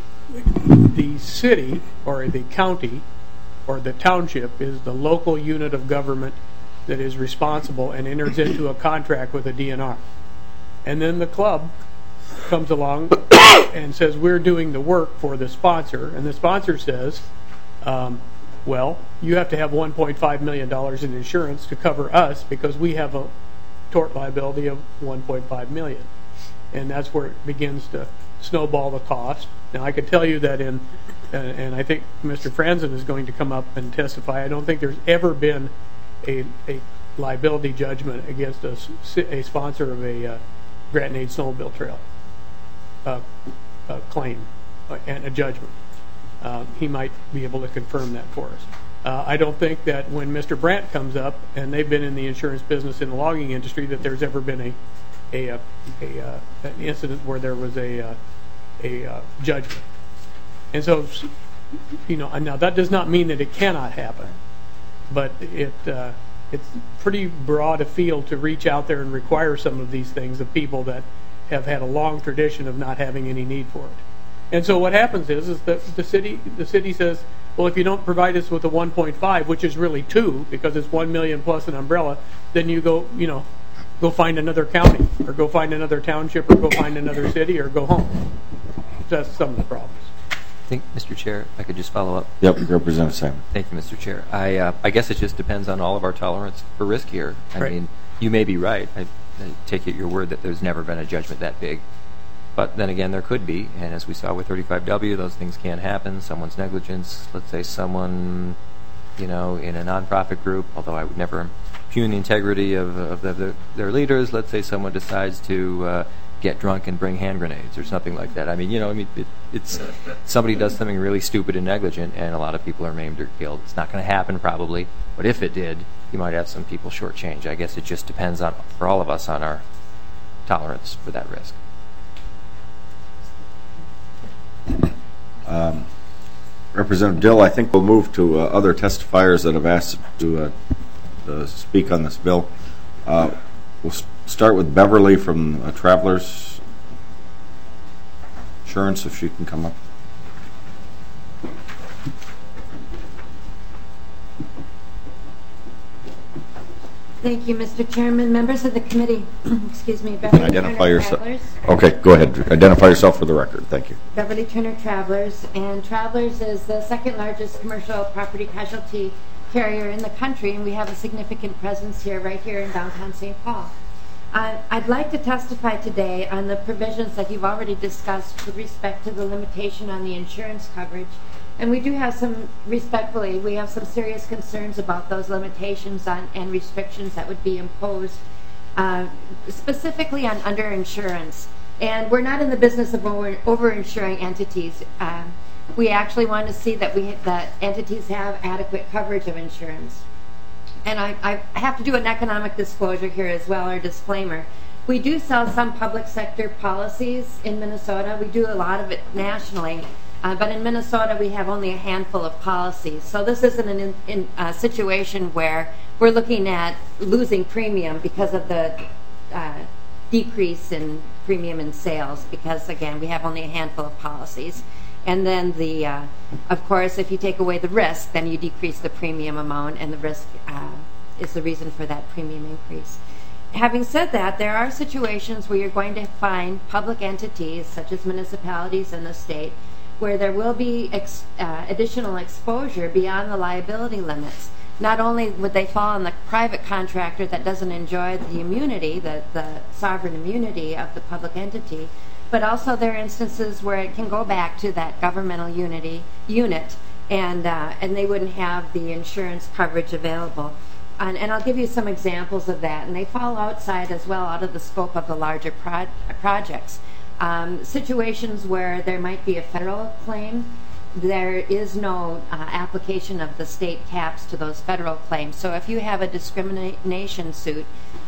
the city or the county or the township is the local unit of government that is responsible and enters into a contract with a D N R. And then the club comes along and says, we're doing the work for the sponsor. And the sponsor says, um, well, you have to have one point five million dollars in insurance to cover us because we have a tort liability of one point five million dollars. And that's where it begins to snowball the cost. Now, I could tell you that in, uh, and I think Mister Franzen is going to come up and testify, I don't think there's ever been a, a liability judgment against a, a sponsor of a uh, grant and aid snowmobile trail uh, uh, claim uh, and a judgment. Uh, he might be able to confirm that for us. Uh, I don't think that when Mister Brandt comes up, and they've been in the insurance business in the logging industry, that there's ever been a a, a, a uh, an incident where there was a uh, a uh, judgment. And so, you know, now that does not mean that it cannot happen, but it uh, it's pretty broad a field to reach out there and require some of these things of people that have had a long tradition of not having any need for it. And so what happens is, is that the city, the city says, well, if you don't provide us with a one point five, which is really two, because it's one million plus an umbrella, then you go, you know, go find another county, or go find another township, or go find another city, or go home. That's some of the problems. I think, Mister Chair, if I could just follow up. Yep, Representative Simon. Thank you, Mister Chair. I uh, I guess it just depends on all of our tolerance for risk here. I Right. mean, you may be right. I, I take it your word that there's never been a judgment that big. But then again, there could be, and as we saw with thirty-five W, those things can happen. Someone's negligence, let's say someone, you know, in a nonprofit group, although I would never impugn the integrity of, of the, the, their leaders. Let's say someone decides to uh, get drunk and bring hand grenades or something like that. I mean, you know, I mean, it, it's somebody does something really stupid and negligent, and a lot of people are maimed or killed. It's not going to happen probably, but if it did, you might have some people shortchanged. I guess it just depends on, for all of us, on our tolerance for that risk. Um, Representative Dill, I think we'll move to uh, other testifiers that have asked to uh, uh, speak on this bill. Uh, we'll s- start with Beverly from uh, Travelers Insurance, if she can come up. Thank you, Mister Chairman. Members of the committee, excuse me, Beverly Identify Turner yourself. Travelers. Okay, go ahead. Identify yourself for the record. Thank you. Beverly Turner Travelers, and Travelers is the second largest commercial property casualty carrier in the country, and we have a significant presence here, right here in downtown Saint Paul. Uh, I'd like to testify today on the provisions that you've already discussed with respect to the limitation on the insurance coverage. And we do have some, respectfully, we have some serious concerns about those limitations on and restrictions that would be imposed, uh, specifically on underinsurance. And we're not in the business of over, over-insuring entities. Uh, we actually want to see that we that entities have adequate coverage of insurance. And I, I have to do an economic disclosure here as well, or disclaimer. We do sell some public sector policies in Minnesota. We do a lot of it nationally. Uh, but in Minnesota, we have only a handful of policies. So this isn't a in, in, uh, situation where we're looking at losing premium because of the uh, decrease in premium in sales, because, again, we have only a handful of policies. And then, the, uh, of course, if you take away the risk, then you decrease the premium amount, and the risk uh, is the reason for that premium increase. Having said that, there are situations where you're going to find public entities, such as municipalities in the state, where there will be ex, uh, additional exposure beyond the liability limits. Not only would they fall on the private contractor that doesn't enjoy the immunity, the, the sovereign immunity of the public entity, but also there are instances where it can go back to that governmental unity unit, and uh, and they wouldn't have the insurance coverage available. And, and I'll give you some examples of that, and they fall outside as well, out of the scope of the larger pro projects. Um, situations where there might be a federal claim, there is no uh, application of the state caps to those federal claims. So if you have a discrimination suit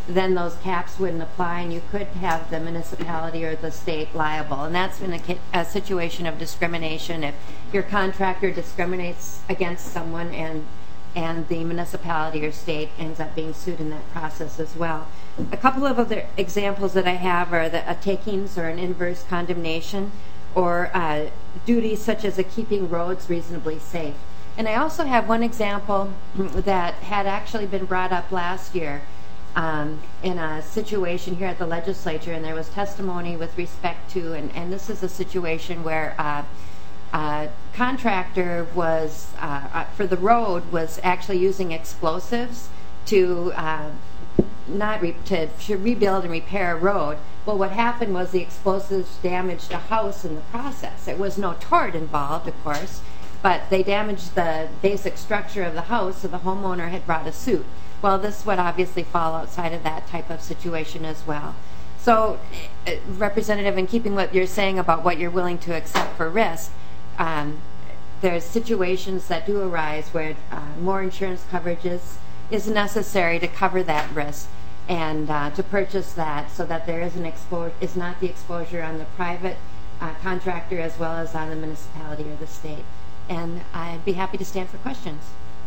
then those caps wouldn't apply, and you could have the municipality or the state liable. And that's been a, a situation of discrimination. If your contractor discriminates against someone and and the municipality or state ends up being sued in that process as well. A couple of other examples that I have are the a takings or an inverse condemnation, or uh, duties such as a keeping roads reasonably safe. And I also have one example that had actually been brought up last year um, in a situation here at the legislature, and there was testimony with respect to, and, and this is a situation where uh, Uh, contractor was, uh, for the road, was actually using explosives to uh, not re to, to rebuild and repair a road. Well, what happened was the explosives damaged a house in the process. There was no tort involved, of course, but they damaged the basic structure of the house, so the homeowner had brought a suit. Well, this would obviously fall outside of that type of situation as well. So, uh, Representative, in keeping what you're saying about what you're willing to accept for risk, Um, there's situations that do arise where uh, more insurance coverage is, is necessary to cover that risk and uh, to purchase that so that there is an expo is not the exposure on the private uh, contractor as well as on the municipality or the state. And I'd be happy to stand for questions.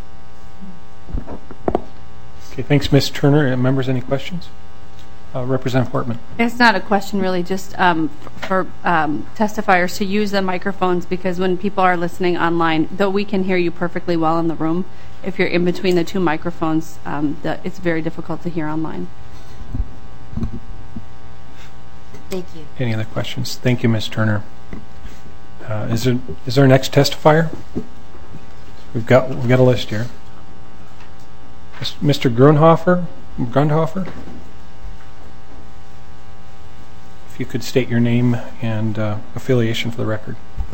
Okay, thanks, Miz Turner. Uh, members, any questions? Uh, Representative Portman. It's not a question, really, just um, for um, testifiers to use the microphones, because when people are listening online, though we can hear you perfectly well in the room, if you're in between the two microphones, um, the, it's very difficult to hear online. Thank you. Any other questions? Thank you, Miz Turner. Uh, is there is our next testifier? We've got we've got a list here. Mister Grundhofer. Grundhofer. If you could state your name and uh, affiliation for the record.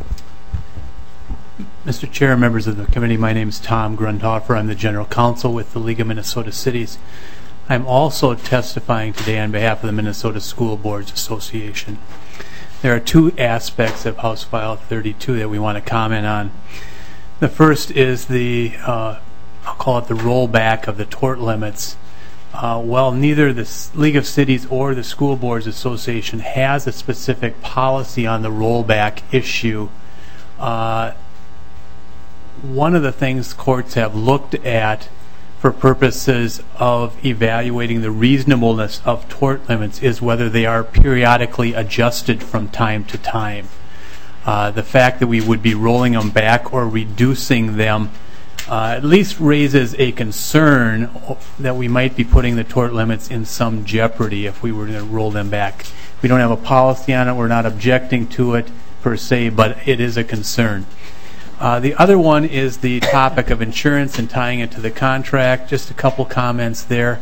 Mister Chair, members of the committee, my name is Tom Grundhofer. I'm the General Counsel with the League of Minnesota Cities. I'm also testifying today on behalf of the Minnesota School Boards Association. There are two aspects of House File thirty-two that we want to comment on. The first is the, uh, I'll call it the rollback of the tort limits. Uh, well, neither the League of Cities or the School Boards Association has a specific policy on the rollback issue. Uh, one of the things courts have looked at for purposes of evaluating the reasonableness of tort limits is whether they are periodically adjusted from time to time. Uh, the fact that we would be rolling them back or reducing them Uh, at least raises a concern that we might be putting the tort limits in some jeopardy if we were to roll them back. We don't have a policy on it. We're not objecting to it per se, but it is a concern. Uh, the other one is the topic of insurance and tying it to the contract. Just a couple comments there.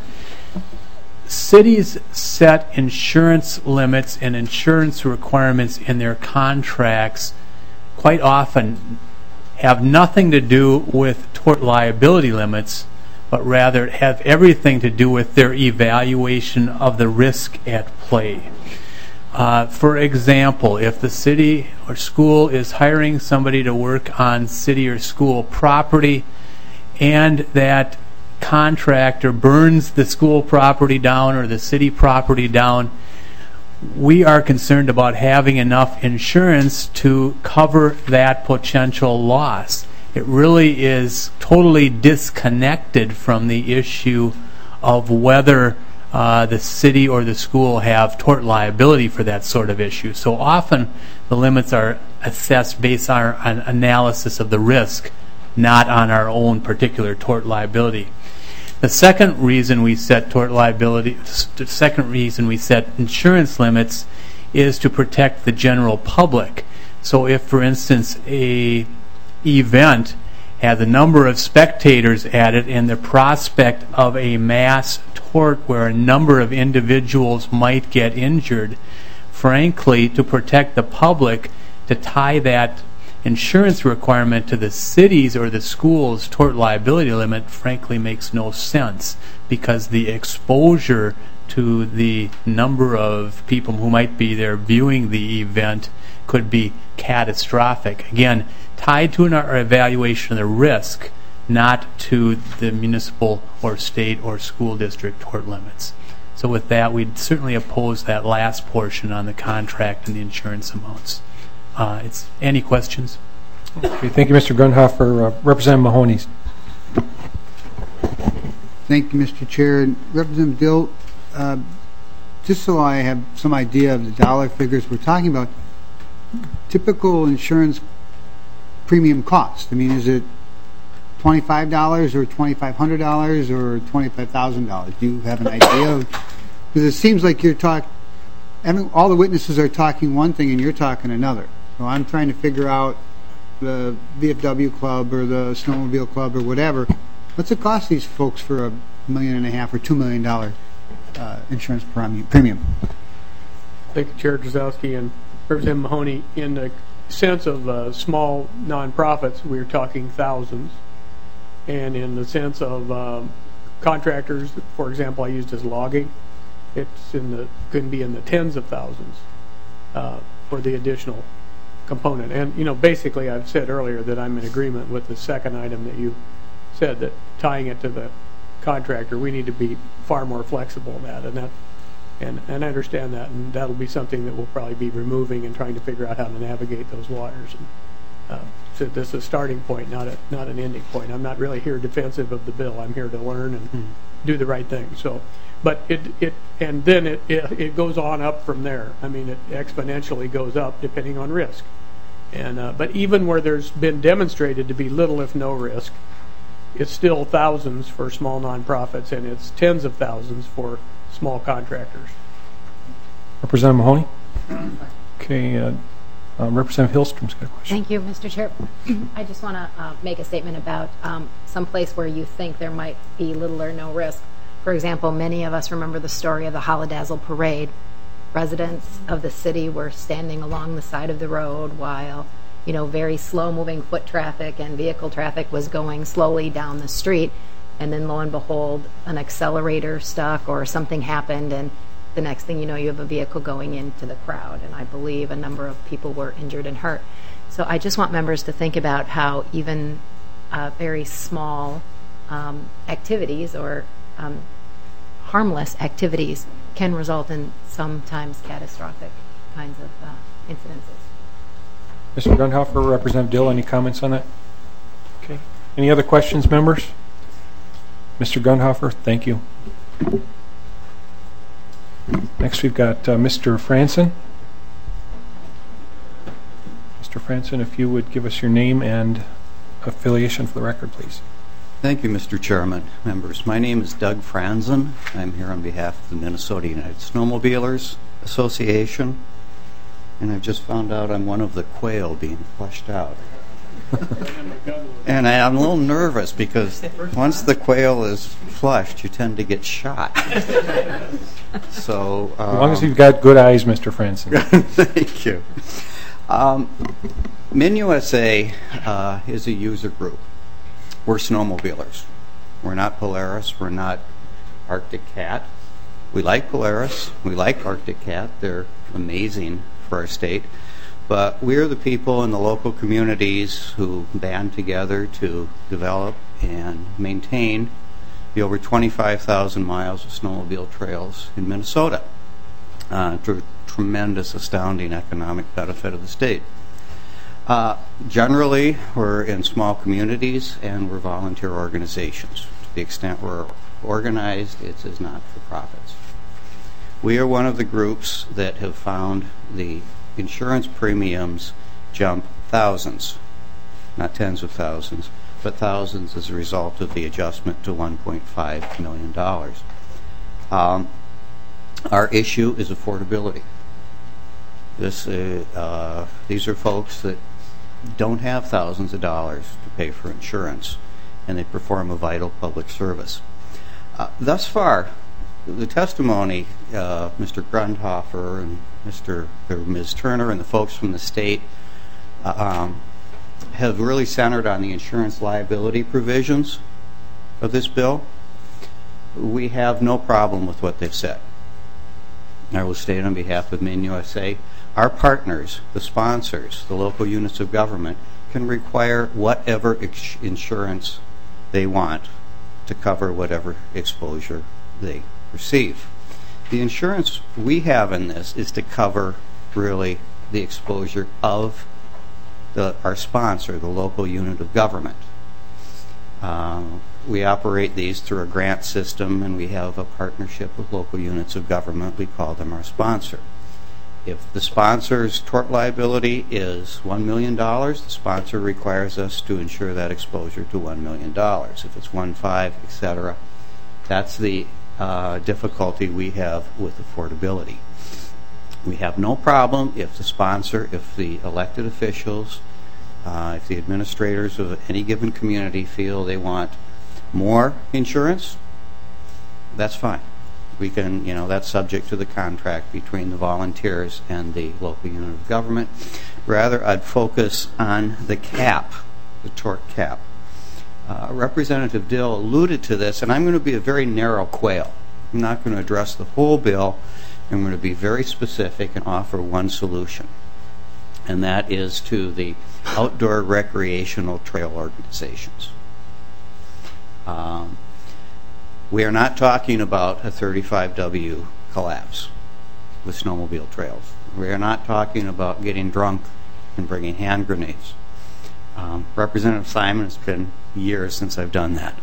Cities set insurance limits and insurance requirements in their contracts quite often have nothing to do with tort liability limits, but rather have everything to do with their evaluation of the risk at play. Uh, for example, if the city or school is hiring somebody to work on city or school property and that contractor burns the school property down or the city property down, we are concerned about having enough insurance to cover that potential loss. It really is totally disconnected from the issue of whether uh, the city or the school have tort liability for that sort of issue. So often the limits are assessed based on our on analysis of the risk, not on our own particular tort liability. The second reason we set tort liability, the second reason we set insurance limits is to protect the general public. So if, for instance, a event has a number of spectators at it and the prospect of a mass tort where a number of individuals might get injured, frankly, to protect the public, to tie that insurance requirement to the city's or the school's tort liability limit frankly makes no sense, because the exposure to the number of people who might be there viewing the event could be catastrophic. Again, tied to our evaluation of the risk, not to the municipal or state or school district tort limits. So with that, we'd certainly oppose that last portion on the contract and the insurance amounts. Uh, it's any questions? Okay, thank you, Mister Grundhofer. Uh, Representative Mahoney. Thank you, Mister Chair. Representative Dill, uh, just so I have some idea of the dollar figures we're talking about, typical insurance premium cost. I mean, is it twenty-five dollars or twenty-five hundred dollars or twenty-five thousand dollars? Do you have an idea? Because it seems like you're talking, all the witnesses are talking one thing and you're talking another. So I'm trying to figure out the V F W club or the snowmobile club or whatever. What's it cost these folks for a million and a half or two million dollar uh, insurance premium? Thank you, Chair Drozowski and Representative Mahoney. In the sense of uh, small nonprofits, we're talking thousands. And in the sense of um, contractors, for example, I used as logging, it's in the can be in the tens of thousands uh, for the additional component. And you know, basically, I've said earlier that I'm in agreement with the second item that you said, that tying it to the contractor, we need to be far more flexible in that, and that, and and I understand that, and that'll be something that we'll probably be removing and trying to figure out how to navigate those waters. And, uh, so this is a starting point, not a not an ending point. I'm not really here defensive of the bill. I'm here to learn and mm-hmm. do the right thing. So, but it it and then it, it it goes on up from there. I mean, it exponentially goes up depending on risk. And uh, but even where there's been demonstrated to be little if no risk, it's still thousands for small nonprofits, and it's tens of thousands for small contractors. Representative Mahoney. Okay, uh, um, Representative Hillstrom's got a question. Thank you, Mister Chair. I just want to uh, make a statement about um, some place where you think there might be little or no risk. For example, many of us remember the story of the Holidazzle Parade. Residents of the city were standing along the side of the road while, you know, very slow-moving foot traffic and vehicle traffic was going slowly down the street, and then lo and behold, an accelerator stuck or something happened, and the next thing you know, you have a vehicle going into the crowd, and I believe a number of people were injured and hurt. So I just want members to think about how even uh, very small um, activities or um, harmless activities can result in sometimes catastrophic kinds of uh, incidences. Mister Grundhofer, Representative Dill, any comments on that? Okay. Any other questions, members? Mister Grundhofer, thank you. Next, we've got uh, Mister Franson. Mister Franson, if you would give us your name and affiliation for the record, please. Thank you, Mister Chairman, members. My name is Doug Franzen. I'm here on behalf of the Minnesota United Snowmobilers Association, and I've just found out I'm one of the quail being flushed out. And I'm a little nervous because once the quail is flushed, you tend to get shot. So, um, as long as you've got good eyes, Mister Franson. Thank you. Um, MinUSA uh, is a user group. We're snowmobilers. We're not Polaris. We're not Arctic Cat. We like Polaris. We like Arctic Cat. They're amazing for our state. But we're the people in the local communities who band together to develop and maintain the over twenty-five thousand miles of snowmobile trails in Minnesota, uh, to a tremendous, astounding economic benefit of the state. Uh, generally, we're in small communities and we're volunteer organizations. To the extent we're organized, it's as not-for-profits. We are one of the groups that have found the insurance premiums jump thousands, not tens of thousands, but thousands as a result of the adjustment to one point five million dollars. Um, our issue is affordability. This, uh, uh, these are folks that don't have thousands of dollars to pay for insurance, and they perform a vital public service. Uh, thus far, the testimony, uh, Mister Grundhofer and Mister or Miz Turner and the folks from the state uh, um, have really centered on the insurance liability provisions of this bill. We have no problem with what they've said. I will state on behalf of MinUSA, our partners, the sponsors, the local units of government, can require whatever ex- insurance they want to cover whatever exposure they receive. The insurance we have in this is to cover really the exposure of the, our sponsor, the local unit of government. Uh, we operate these through a grant system, and we have a partnership with local units of government. We call them our sponsor. If the sponsor's tort liability is one million dollars, the sponsor requires us to insure that exposure to one million dollars. If it's one point five, et cetera, that's the uh, difficulty we have with affordability. We have no problem if the sponsor, if the elected officials, uh, if the administrators of any given community feel they want more insurance, that's fine. We can, you know, that's subject to the contract between the volunteers and the local unit of government. Rather, I'd focus on the cap, the tort cap. Uh, Representative Dill alluded to this, and I'm going to be a very narrow quail. I'm not going to address the whole bill. I'm going to be very specific and offer one solution, and that is to the outdoor recreational trail organizations. Um, we are not talking about a thirty-five W collapse with snowmobile trails. We are not talking about getting drunk and bringing hand grenades. Um, Representative Simon, it's been years since I've done that.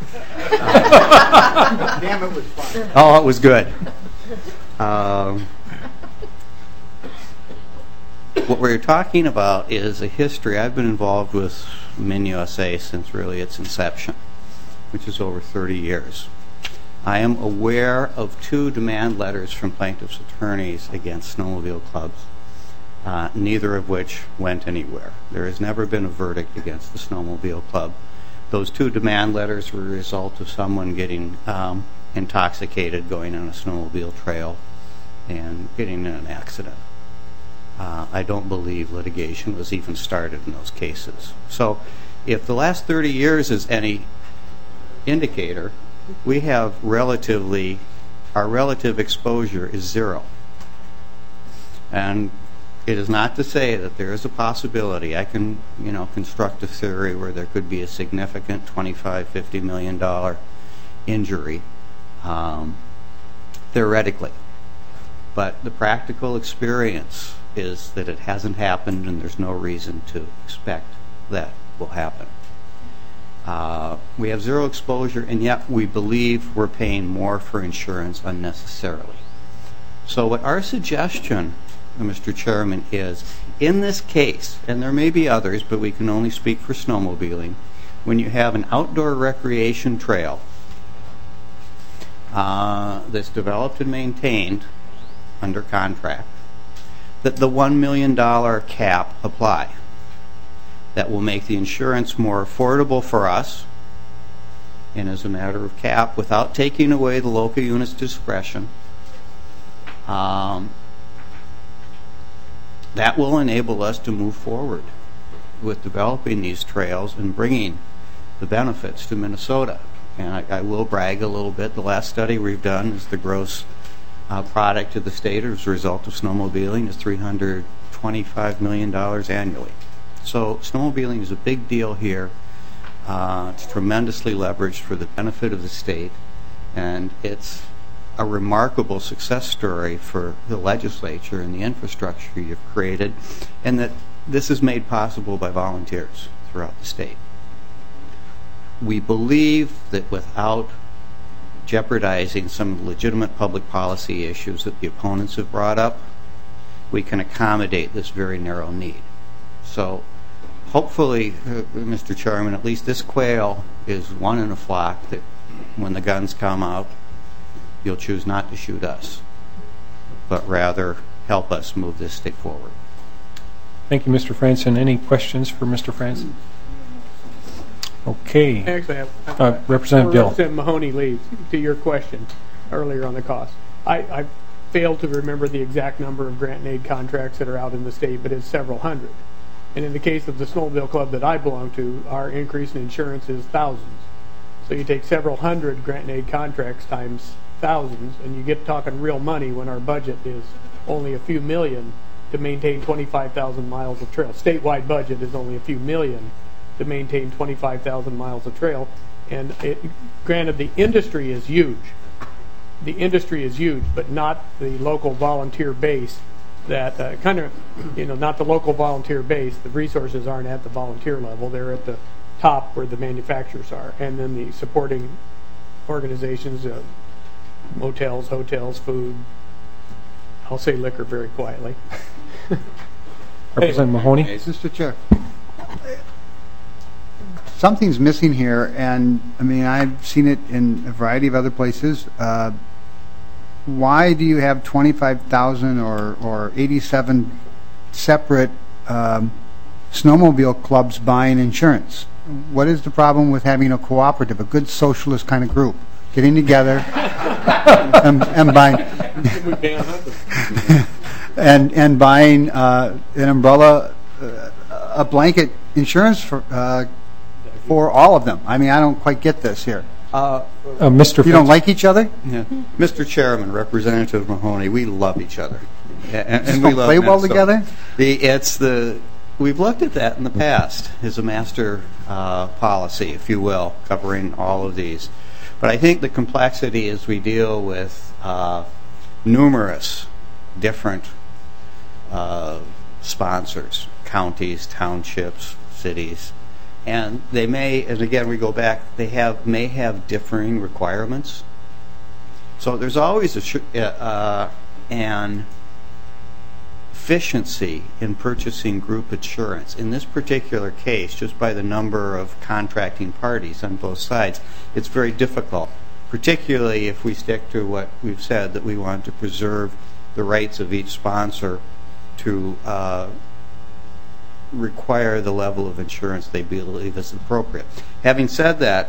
Uh, Damn, it was fun. Oh, it was good. Um, what we're talking about is a history. I've been involved with MinUSA since really its inception, which is over thirty years. I am aware of two demand letters from plaintiffs' attorneys against snowmobile clubs, uh, neither of which went anywhere. There has never been a verdict against the snowmobile club. Those two demand letters were a result of someone getting um, intoxicated going on a snowmobile trail and getting in an accident. Uh, I don't believe litigation was even started in those cases. So if the last thirty years is any indicator, we have relatively, our relative exposure is zero. And it is not to say that there is a possibility. I can, you know, construct a theory where there could be a significant twenty-five, fifty million dollar injury, um, theoretically. But the practical experience is that it hasn't happened, and there's no reason to expect that will happen. Uh, we have zero exposure, and yet we believe we're paying more for insurance unnecessarily. So what our suggestion, Mister Chairman, is in this case, and there may be others, but we can only speak for snowmobiling, when you have an outdoor recreation trail uh, that's developed and maintained under contract, that the one million dollar cap apply. That will make the insurance more affordable for us, and as a matter of cap, without taking away the local unit's discretion, um, that will enable us to move forward with developing these trails and bringing the benefits to Minnesota. And I, I will brag a little bit. The last study we've done is the gross uh, product to the state as a result of snowmobiling is three hundred twenty-five million dollars annually. So snowmobiling is a big deal here. Uh, it's tremendously leveraged for the benefit of the state, and it's a remarkable success story for the legislature and the infrastructure you've created, and that this is made possible by volunteers throughout the state. We believe that without jeopardizing some legitimate public policy issues that the opponents have brought up, we can accommodate this very narrow need. So hopefully, uh, Mister Chairman, at least this quail is one in a flock that when the guns come out, you'll choose not to shoot us, but rather help us move this state forward. Thank you, Mister Franson. Any questions for Mister Franson? Okay. Actually, I, I, uh, Representative Dill. Representative Mahoney leaves to your question earlier on the cost. I, I failed to remember the exact number of grant and aid contracts that are out in the state, but it's several hundred. And in the case of the snowmobile club that I belong to, our increase in insurance is thousands. So you take several hundred grant and aid contracts times thousands, and you get talking real money when our budget is only a few million to maintain twenty-five thousand miles of trail. Statewide budget is only a few million to maintain twenty-five thousand miles of trail. And it, granted, the industry is huge. the industry is huge, but not the local volunteer base. That uh, kind of, you know, not the local volunteer base. The resources aren't at the volunteer level; they're at the top where the manufacturers are, and then the supporting organizations, uh, motels, hotels, food. I'll say liquor very quietly. Representative Mahoney. Mister Chair, something's missing here, and I mean I've seen it in a variety of other places. Uh, why do you have twenty-five thousand or or eighty-seven separate um, snowmobile clubs buying insurance? What is the problem with having a cooperative, a good socialist kind of group, getting together and, and buying and and buying uh, an umbrella, uh, a blanket insurance for uh, for all of them? I mean, I don't quite get this here. Uh, uh, Mister You don't like each other? Yeah. Mister Chairman, Representative Mahoney, we love each other, and, and we love play well Minnesota. together. The it's the we've looked at that in the past as a master uh, policy, if you will, covering all of these. But I think the complexity is we deal with uh, numerous different uh, sponsors, counties, townships, cities, and they may, and again we go back, they have may have differing requirements. So there's always a sh- uh, an efficiency in purchasing group insurance. In this particular case, just by the number of contracting parties on both sides, it's very difficult, particularly if we stick to what we've said, that we want to preserve the rights of each sponsor to uh, require the level of insurance they believe is appropriate. Having said that,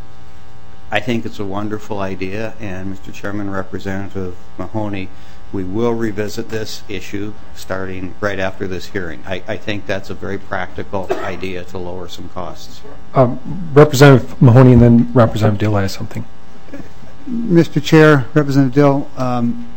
I think it's a wonderful idea, and Mister Chairman, Representative Mahoney, we will revisit this issue starting right after this hearing. I, I think that's a very practical idea to lower some costs. Um, Representative Mahoney, and then Representative Dill has something. Mister Chair, Representative Dill, um,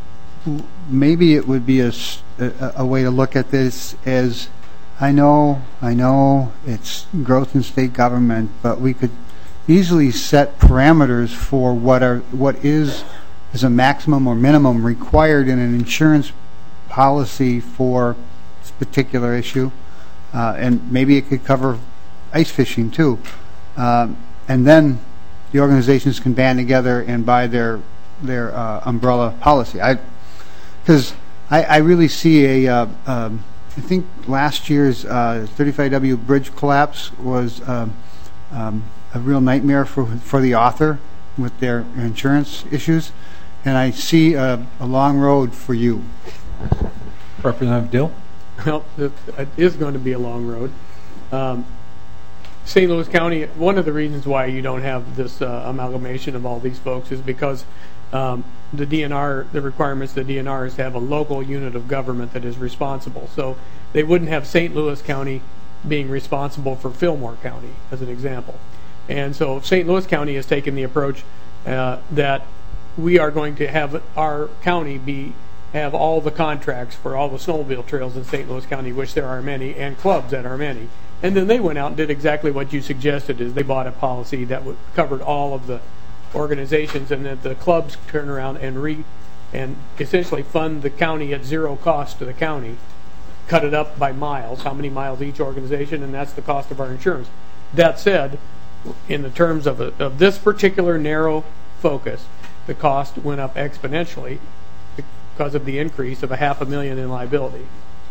maybe it would be a, a, a way to look at this as, I know, I know it's growth in state government, but we could easily set parameters for what are what is is a maximum or minimum required in an insurance policy for this particular issue, uh, and maybe it could cover ice fishing too, um, and then the organizations can band together and buy their their uh, umbrella policy. I because I, I really see a uh, um, I think last year's uh, thirty-five W bridge collapse was um, um, a real nightmare for for the author with their insurance issues, and I see a, a long road for you. Representative Dill? Well, it is going to be a long road. Um, Saint Louis County, one of the reasons why you don't have this uh, amalgamation of all these folks is because um, the D N R, the requirements of the D N R is to have a local unit of government that is responsible. So they wouldn't have Saint Louis County being responsible for Fillmore County, as an example. And so Saint Louis County has taken the approach uh, that we are going to have our county be have all the contracts for all the snowmobile trails in Saint Louis County, which there are many, and clubs that are many. And then they went out and did exactly what you suggested, is they bought a policy that would, covered all of the organizations, and that the clubs turn around and re and essentially fund the county at zero cost to the county, cut it up by miles, how many miles each organization, and that's the cost of our insurance. That said, in the terms of, a, of this particular narrow focus, the cost went up exponentially because of the increase of a half a million in liability.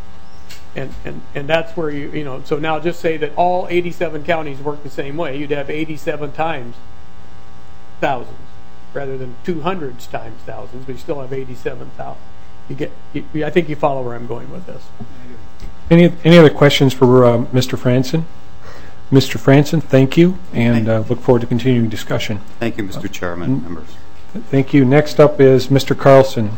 And, and and that's where you, you know, so now just say that all eighty-seven counties work the same way. You'd have eighty-seven times thousands rather than two hundreds times thousands, but you still have eighty-seven thousand. You get, you, I think you follow where I'm going with this. Any any other questions for uh, Mister Franson? Mister Franson, thank you, and uh, look forward to continuing discussion. Thank you, Mister Chairman, uh, members. Thank you. Next up is Mister Carlson.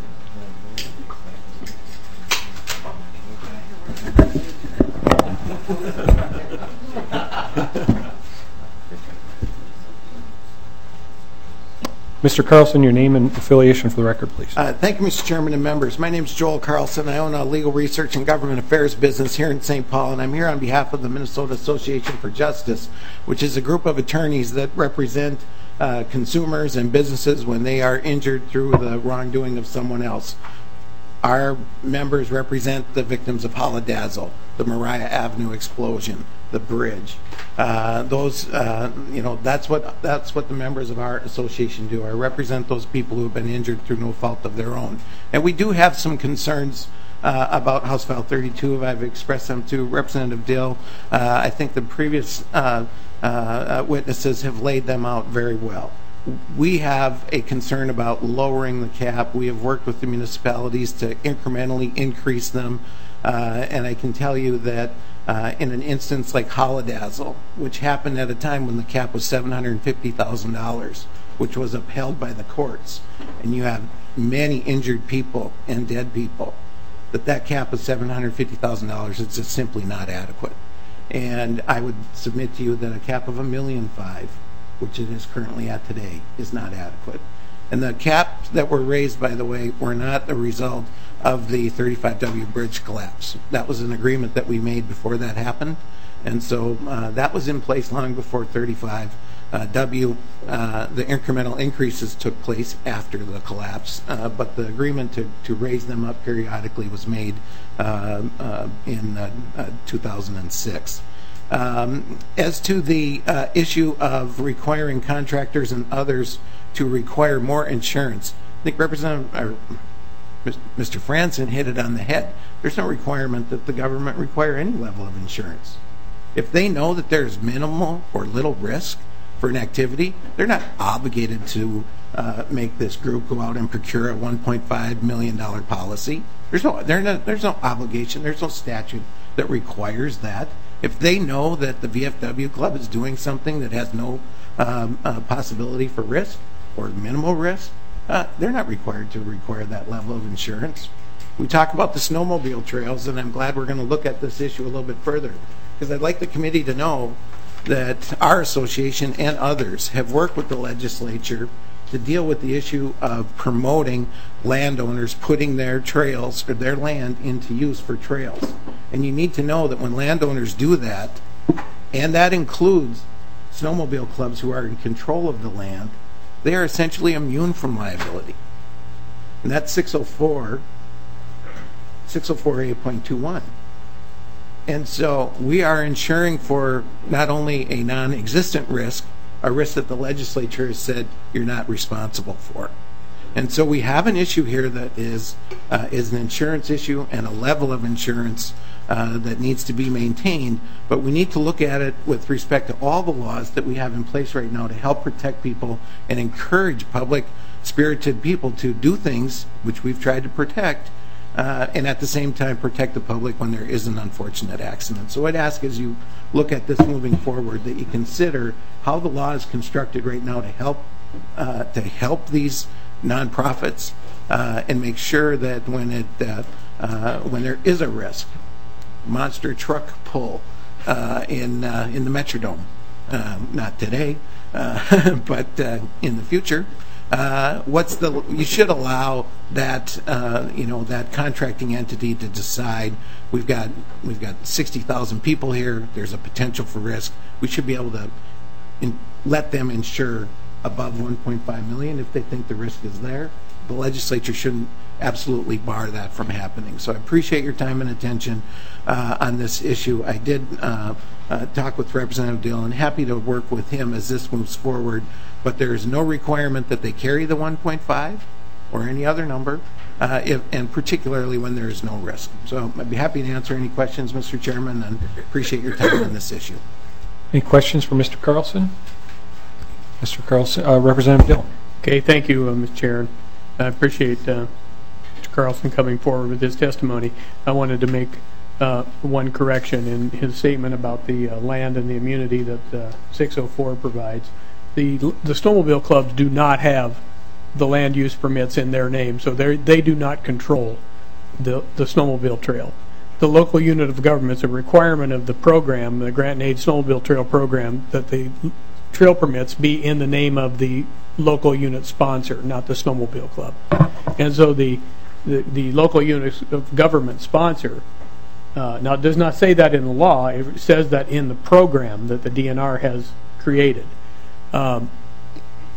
Mister Carlson, your name and affiliation for the record, please. Uh, thank you, Mister Chairman and members. My name is Joel Carlson. I own a legal research and government affairs business here in Saint Paul, and I'm here on behalf of the Minnesota Association for Justice, which is a group of attorneys that represent uh, consumers and businesses when they are injured through the wrongdoing of someone else. Our members represent the victims of Holodazzle, the Mariah Avenue explosion, the bridge. Uh, those, uh, you know, that's what that's what the members of our association do. I represent those people who have been injured through no fault of their own. And we do have some concerns uh, about House File thirty-two. I've expressed them to Representative Dill. Uh, I think the previous uh, uh, witnesses have laid them out very well. We have a concern about lowering the cap. We have worked with the municipalities to incrementally increase them. Uh, and I can tell you that uh, in an instance like Holodazzle, which happened at a time when the cap was seven hundred fifty thousand dollars, which was upheld by the courts, and you have many injured people and dead people, that that cap of seven hundred fifty thousand dollars is just simply not adequate. And I would submit to you that a cap of a million five, which it is currently at today, is not adequate. And the caps that were raised, by the way, were not a result of the thirty-five W bridge collapse. That was an agreement that we made before that happened. And so uh, that was in place long before thirty-five W. Uh, the incremental increases took place after the collapse, uh, but the agreement to, to raise them up periodically was made uh, uh, in uh, uh, two thousand six. Um, as to the uh, issue of requiring contractors and others to require more insurance, I think Representative or Mister Franson hit it on the head. There's no requirement that the government require any level of insurance. If they know that there's minimal or little risk for an activity, they're not obligated to uh, make this group go out and procure a one point five million dollars policy. There's no, not, there's no obligation, there's no statute that requires that. If they know that the V F W Club is doing something that has no um, uh, possibility for risk or minimal risk, uh, they're not required to require that level of insurance. We talk about the snowmobile trails, and I'm glad we're going to look at this issue a little bit further, because I'd like the committee to know that our association and others have worked with the legislature to deal with the issue of promoting landowners putting their trails or their land into use for trails. And you need to know that when landowners do that, and that includes snowmobile clubs who are in control of the land, they are essentially immune from liability. And that's six oh four A point two one. And so we are insuring for not only a non-existent risk, a risk that the legislature has said you're not responsible for. And so we have an issue here that is uh, is an insurance issue and a level of insurance uh, that needs to be maintained, but we need to look at it with respect to all the laws that we have in place right now to help protect people and encourage public spirited people to do things which we've tried to protect, uh, and at the same time protect the public when there is an unfortunate accident. So I'd ask, as you look at this moving forward, that you consider how the law is constructed right now to help uh, to help these nonprofits uh, and make sure that when it uh, uh, when there is a risk, monster truck pull uh, in uh, in the Metrodome, uh, not today, uh, but uh, in the future. Uh, what's the? You should allow that uh, you know that contracting entity to decide. We've got we've got sixty thousand people here. There's a potential for risk. We should be able to in, let them insure above one point five million if they think the risk is there. The legislature shouldn't absolutely bar that from happening. So I appreciate your time and attention uh, on this issue. I did uh, uh, talk with Representative Dillon. Happy to work with him as this moves forward. But there is no requirement that they carry the one point five or any other number, uh, if, and particularly when there is no risk. So I'd be happy to answer any questions, Mister Chairman, and appreciate your time on this issue. Any questions for Mister Carlson? Mister Carlson, uh, Representative Dill. Okay, thank you, uh, Mister Chair. I appreciate uh, Mister Carlson coming forward with his testimony. I wanted to make uh, one correction in his statement about the uh, land and the immunity that uh, six oh four provides. The, the snowmobile clubs do not have the land use permits in their name, so they do not control the, the snowmobile trail. The local unit of government is a requirement of the program, the Grant and Aid Snowmobile Trail Program, that the trail permits be in the name of the local unit sponsor, not the snowmobile club. And so the, the, the local unit of government sponsor, uh, now it does not say that in the law, it says that in the program that the D N R has created. Um,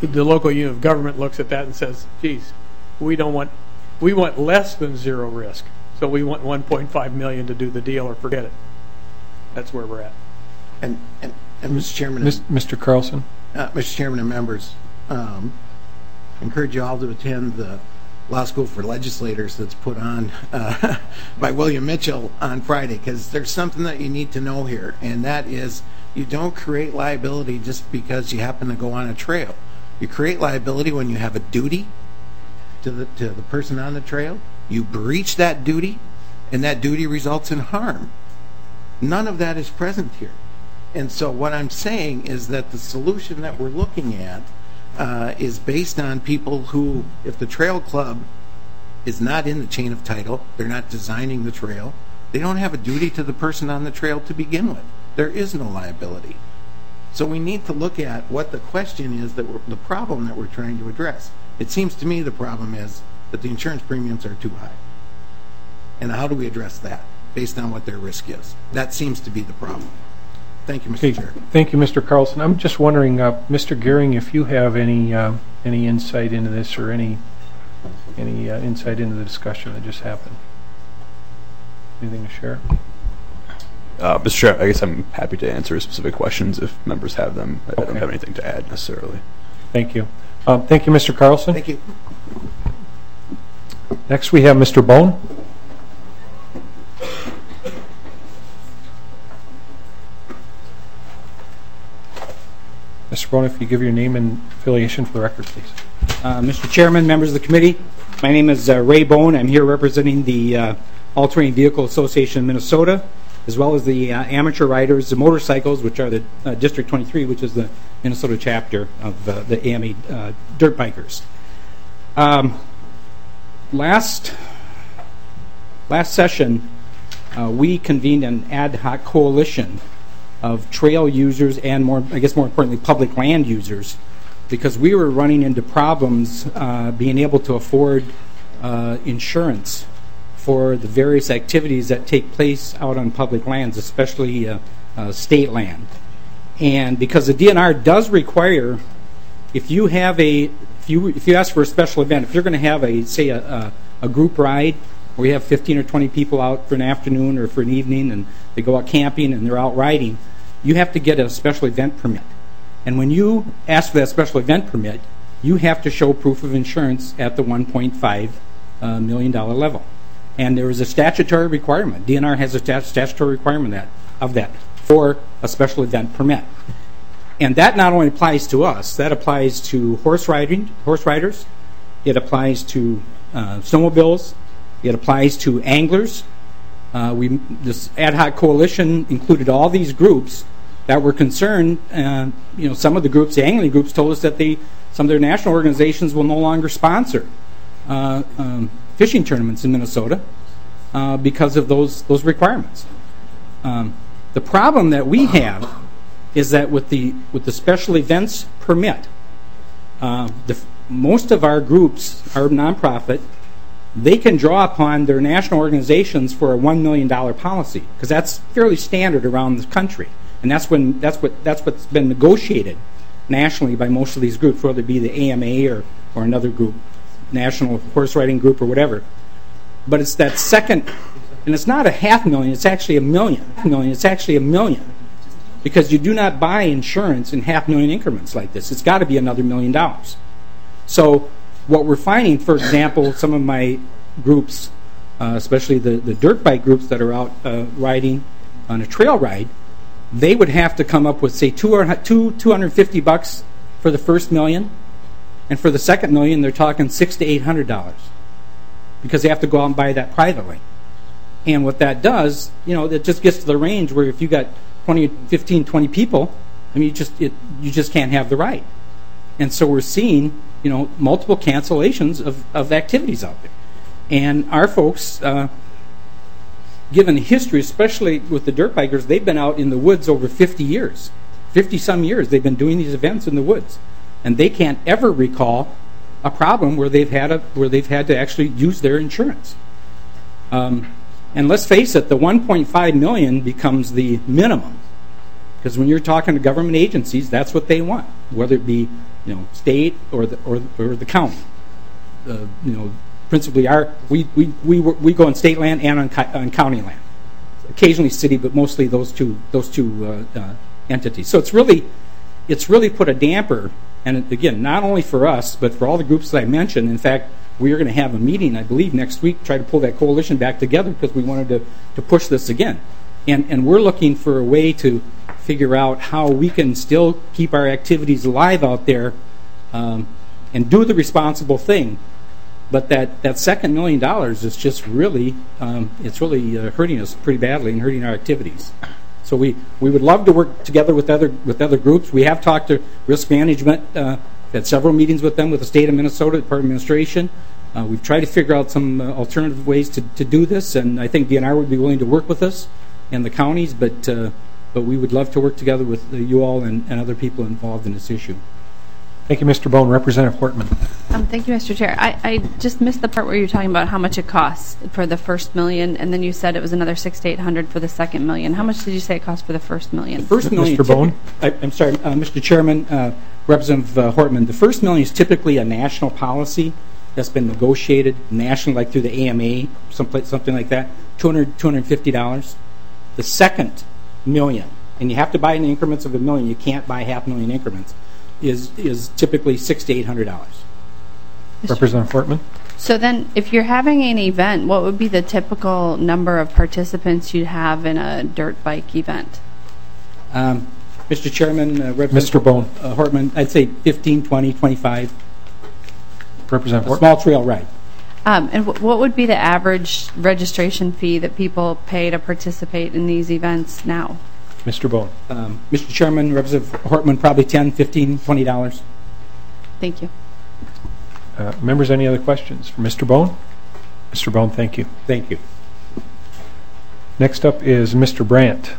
the local unit of government looks at that and says, geez, we don't want, we want less than zero risk. So we want one point five million dollars to do the deal or forget it. That's where we're at. And, and, and Mister Chairman, Mis- Mister Carlson, uh, Mister Chairman and members, um, encourage you all to attend the Law School for Legislators that's put on uh, by William Mitchell on Friday, because there's something that you need to know here, and that is you don't create liability just because you happen to go on a trail. You create liability when you have a duty to the to the person on the trail. You breach that duty, and that duty results in harm. None of that is present here. And so what I'm saying is that the solution that we're looking at uh, is based on people who, if the trail club is not in the chain of title, they're not designing the trail, they don't have a duty to the person on the trail to begin with. There is no liability. So we need to look at what the question is, that we're, the problem that we're trying to address. It seems to me the problem is that the insurance premiums are too high. And how do we address that based on what their risk is? That seems to be the problem. Thank you, Mister Okay. Chair. Thank you, Mister Carlson. I'm just wondering, uh, Mister Gehring, if you have any uh, any insight into this or any any uh, insight into the discussion that just happened. Anything to share? Uh, Mister Chair, I guess I'm happy to answer specific questions if members have them. I Okay. don't have anything to add necessarily. Thank you. Um, thank you, Mister Carlson. Thank you. Next, we have Mister Bone. Mister Bone, if you give your name and affiliation for the record, please. Uh, Mister Chairman, members of the committee, my name is uh, Ray Bone. I'm here representing the uh, All-Terrain Vehicle Association of Minnesota, as well as the uh, amateur riders, the motorcycles, which are the uh, District twenty-three, which is the Minnesota chapter of uh, the A M E uh, dirt bikers. Um, last last session, uh, we convened an ad hoc coalition of trail users and, more, I guess more importantly, public land users, because we were running into problems uh, being able to afford uh, insurance for the various activities that take place out on public lands, especially uh, uh, state land. And because the D N R does require, if you have a, if you if you ask for a special event, if you're going to have a, say, a, a, a group ride where you have fifteen or twenty people out for an afternoon or for an evening, and they go out camping and they're out riding, you have to get a special event permit. And when you ask for that special event permit, you have to show proof of insurance at the one point five uh, million dollar level. And there is a statutory requirement. D N R has a stat- statutory requirement that, of that for a special event permit. And that not only applies to us, that applies to horse riding, horse riders, it applies to uh, snowmobiles, it applies to anglers. Uh, we this ad hoc coalition included all these groups that were concerned. Uh, you know, some of the groups, the angling groups, told us that they, some of their national organizations will no longer sponsor uh, um, fishing tournaments in Minnesota uh, because of those those requirements. Um, the problem that we have is that with the with the special events permit, uh, the, most of our groups are nonprofit. They can draw upon their national organizations for a one million dollar policy, because that's fairly standard around the country, and that's when that's what that's what's been negotiated nationally by most of these groups, whether it be the A M A or or another group, National Horse Riding Group or whatever. But it's that second, and it's not a half million; it's actually a million. Million. It's actually a million, because you do not buy insurance in half million increments like this. It's got to be another million dollars. So what we're finding, for example, some of my groups, uh, especially the, the dirt bike groups that are out uh, riding on a trail ride, they would have to come up with, say, two hundred fifty bucks for the first million, and for the second million, they're talking six to eight hundred dollars, because they have to go out and buy that privately. And what that does, you know, it just gets to the range where if you got twenty, fifteen, twenty people, I mean, you just it, you just can't have the ride. And so we're seeing, you know, multiple cancellations of, of activities out there. And our folks, uh, given the history, especially with the dirt bikers, they've been out in the woods over fifty years. fifty-some years they've been doing these events in the woods. And they can't ever recall a problem where they've had, a, where they've had to actually use their insurance. Um, and let's face it, the one point five million dollars becomes the minimum. Because when you're talking to government agencies, that's what they want, whether it be you know, state or the or, or the county. Uh, you know, principally our we we we, we go on state land and on, on county land. Occasionally city, but mostly those two those two uh, uh, entities. So it's really it's really put a damper, and again, not only for us, but for all the groups that I mentioned. In fact, we are going to have a meeting, I believe, next week, try to pull that coalition back together because we wanted to, to push this again. And and we're looking for a way to figure out how we can still keep our activities alive out there um, and do the responsible thing. But that, that second million dollars is just really, um, it's really uh, hurting us pretty badly and hurting our activities. So we, we would love to work together with other with other groups. We have talked to risk management, uh, had several meetings with them, with the state of Minnesota, Department of Administration. Uh, we've tried to figure out some uh, alternative ways to, to do this, and I think D N R would be willing to work with us and the counties, but uh, but we would love to work together with uh, you all and, and other people involved in this issue. Thank you, Mister Bone. Representative Hortman. Um, thank you, Mister Chair. I, I just missed the part where you were talking about how much it costs for the first million, and then you said it was another six to eight hundred for the second million. How much did you say it cost for the first million? The first million, Mister Bone. I, I'm sorry, uh, Mister Chairman, uh, Representative uh, Hortman. The first million is typically a national policy that's been negotiated nationally, like through the A M A, someplace, something like that. two hundred, two hundred fifty dollars. The second million, and you have to buy in increments of a million. You can't buy half million increments. Is is typically six to eight hundred dollars. Representative Hortman. So then, if you're having an event, what would be the typical number of participants you'd have in a dirt bike event? Um, Mister Chairman, uh, Representative Mister Bone. Uh, Hortman, I'd say fifteen, twenty, twenty-five. Representative A Hortman. small trail ride. Um, and w- what would be the average registration fee that people pay to participate in these events now? Mister Bone. Um, Mister Chairman, Representative Hortman, probably ten, fifteen, twenty dollars. Thank you. Uh, members, any other questions for Mister Bone? Mister Bone, thank you. Thank you. Next up is Mister Brandt.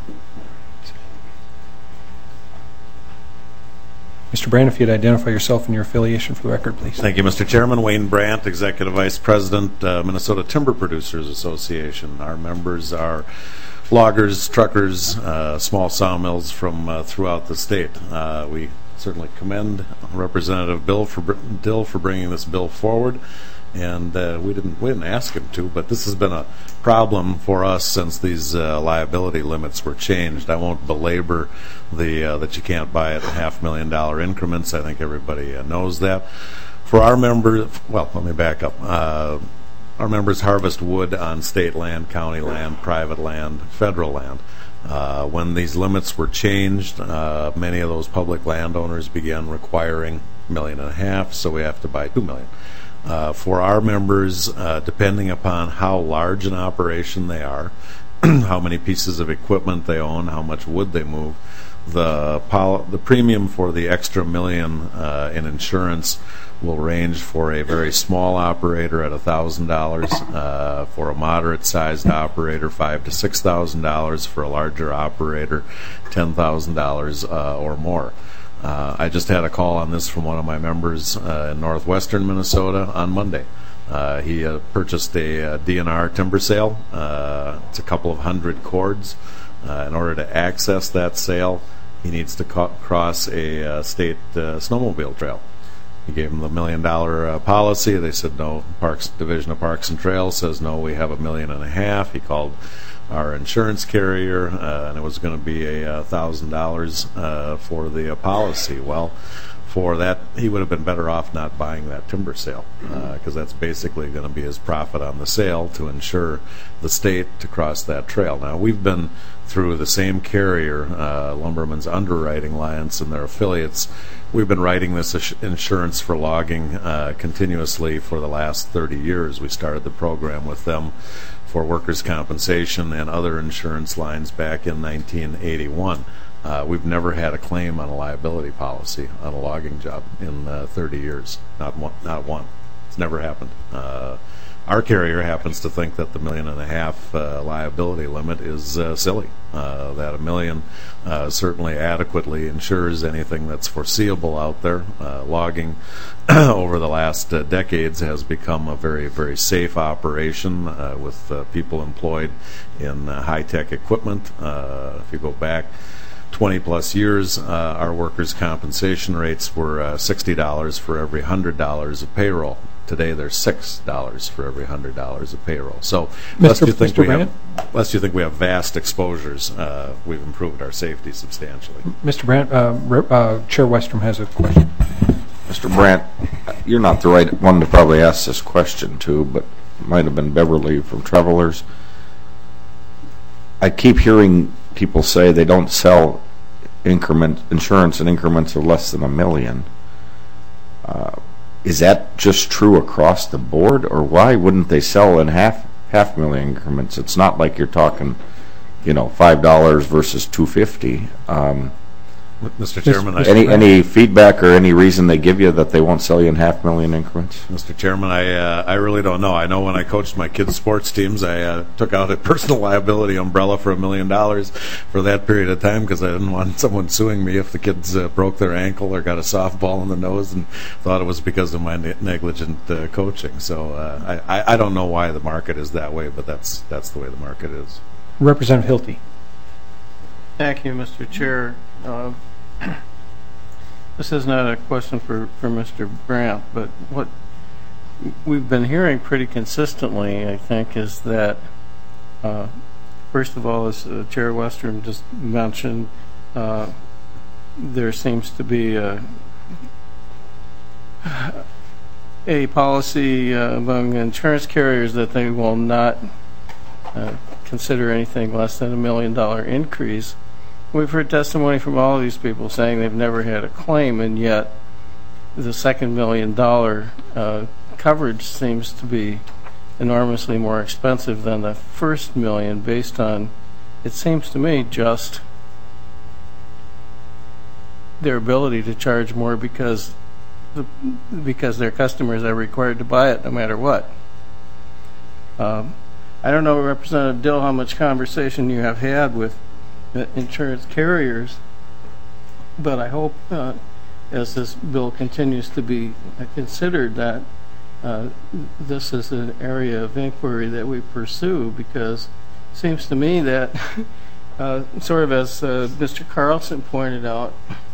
Mister Brandt, if you'd identify yourself and your affiliation for the record, please. Thank you, Mister Chairman. Wayne Brandt, Executive Vice President, uh, Minnesota Timber Producers Association. Our members are loggers, truckers, uh, small sawmills from uh, throughout the state. Uh, we certainly commend Representative Bill for Dill for bringing this bill forward, and uh, we didn't we didn't ask him to, but this has been a problem for us since these uh, liability limits were changed. I won't belabor the uh, that you can't buy it in half million dollar increments. I think everybody uh, knows that. For our members, well, let me back up. Uh, Our members harvest wood on state land, county land, private land, federal land. Uh, when these limits were changed, uh, many of those public landowners began requiring a million and a half, so we have to buy two million. Uh, for our members, uh, depending upon how large an operation they are, how many pieces of equipment they own, how much wood they move, the pol- the premium for the extra million uh, in insurance will range for a very small operator at one thousand dollars, uh, for a moderate-sized operator, five thousand to six thousand dollars, for a larger operator, ten thousand dollars uh, or more. Uh, I just had a call on this from one of my members uh, in northwestern Minnesota on Monday. Uh, he uh, purchased a, a D N R timber sale. Uh, it's a couple of hundred cords. Uh, in order to access that sale, he needs to co- cross a uh, state uh, snowmobile trail. He gave them the million dollar uh, policy. They said no. Parks Division of Parks and Trails says no, we have a million and a half. He called our insurance carrier, uh, and it was going to be a uh, thousand dollars uh, for the uh, policy. Well, for that, he would have been better off not buying that timber sale, because uh, that's basically going to be his profit on the sale to insure the state to cross that trail. Now, we've been through the same carrier, uh, Lumbermen's Underwriting Alliance and their affiliates. We've been writing this insurance for logging uh, continuously for the last thirty years. We started the program with them for workers' compensation and other insurance lines back in nineteen eighty-one. Uh, we've never had a claim on a liability policy on a logging job in uh, thirty years. Not one. Not one. It's never happened. Uh, our carrier happens to think that the million and a half uh, liability limit is uh, silly. Uh, that a million uh, certainly adequately insures anything that's foreseeable out there. Uh, logging over the last uh, decades has become a very, very safe operation uh, with uh, people employed in uh, high-tech equipment. Uh, if you go back twenty-plus years, uh, our workers' compensation rates were uh, sixty dollars for every one hundred dollars of payroll. Today, they're six dollars for every one hundred dollars of payroll. So, unless you think we have, unless you think we have vast exposures, uh, we've improved our safety substantially. Mister Brandt, uh, uh, Chair Westrom has a question. Mister Brandt, you're not the right one to probably ask this question to, but it might have been Beverly from Travelers. I keep hearing people say they don't sell increment insurance in increments of less than a million. Uh, is that just true across the board, or why wouldn't they sell in half half million increments? It's not like you're talking, you know, five dollars versus two fifty. Um, Mister Chairman, any I, any feedback or any reason they give you that they won't sell you in half million increments? Mister Chairman, I uh, I really don't know. I know when I coached my kids' sports teams, I uh, took out a personal liability umbrella for a million dollars for that period of time because I didn't want someone suing me if the kids uh, broke their ankle or got a softball in the nose and thought it was because of my ne negligent uh, coaching. So uh, I I don't know why the market is that way, but that's that's the way the market is. Representative Hilty. Thank you, Mister Chair. Uh, This is not a question for, for Mister Brandt, but what we've been hearing pretty consistently, I think, is that, uh, first of all, as uh, Chair Westrom just mentioned, uh, there seems to be a, a policy uh, among insurance carriers that they will not uh, consider anything less than a million dollar increase. We've heard testimony from all of these people saying they've never had a claim, and yet the second million dollar uh, coverage seems to be enormously more expensive than the first million based on, it seems to me, just their ability to charge more because the, because their customers are required to buy it no matter what. Um, I don't know, Representative Dill, how much conversation you have had with insurance carriers, but I hope uh, as this bill continues to be uh, considered that uh, this is an area of inquiry that we pursue, because it seems to me that uh, sort of as uh, Mister Carlson pointed out,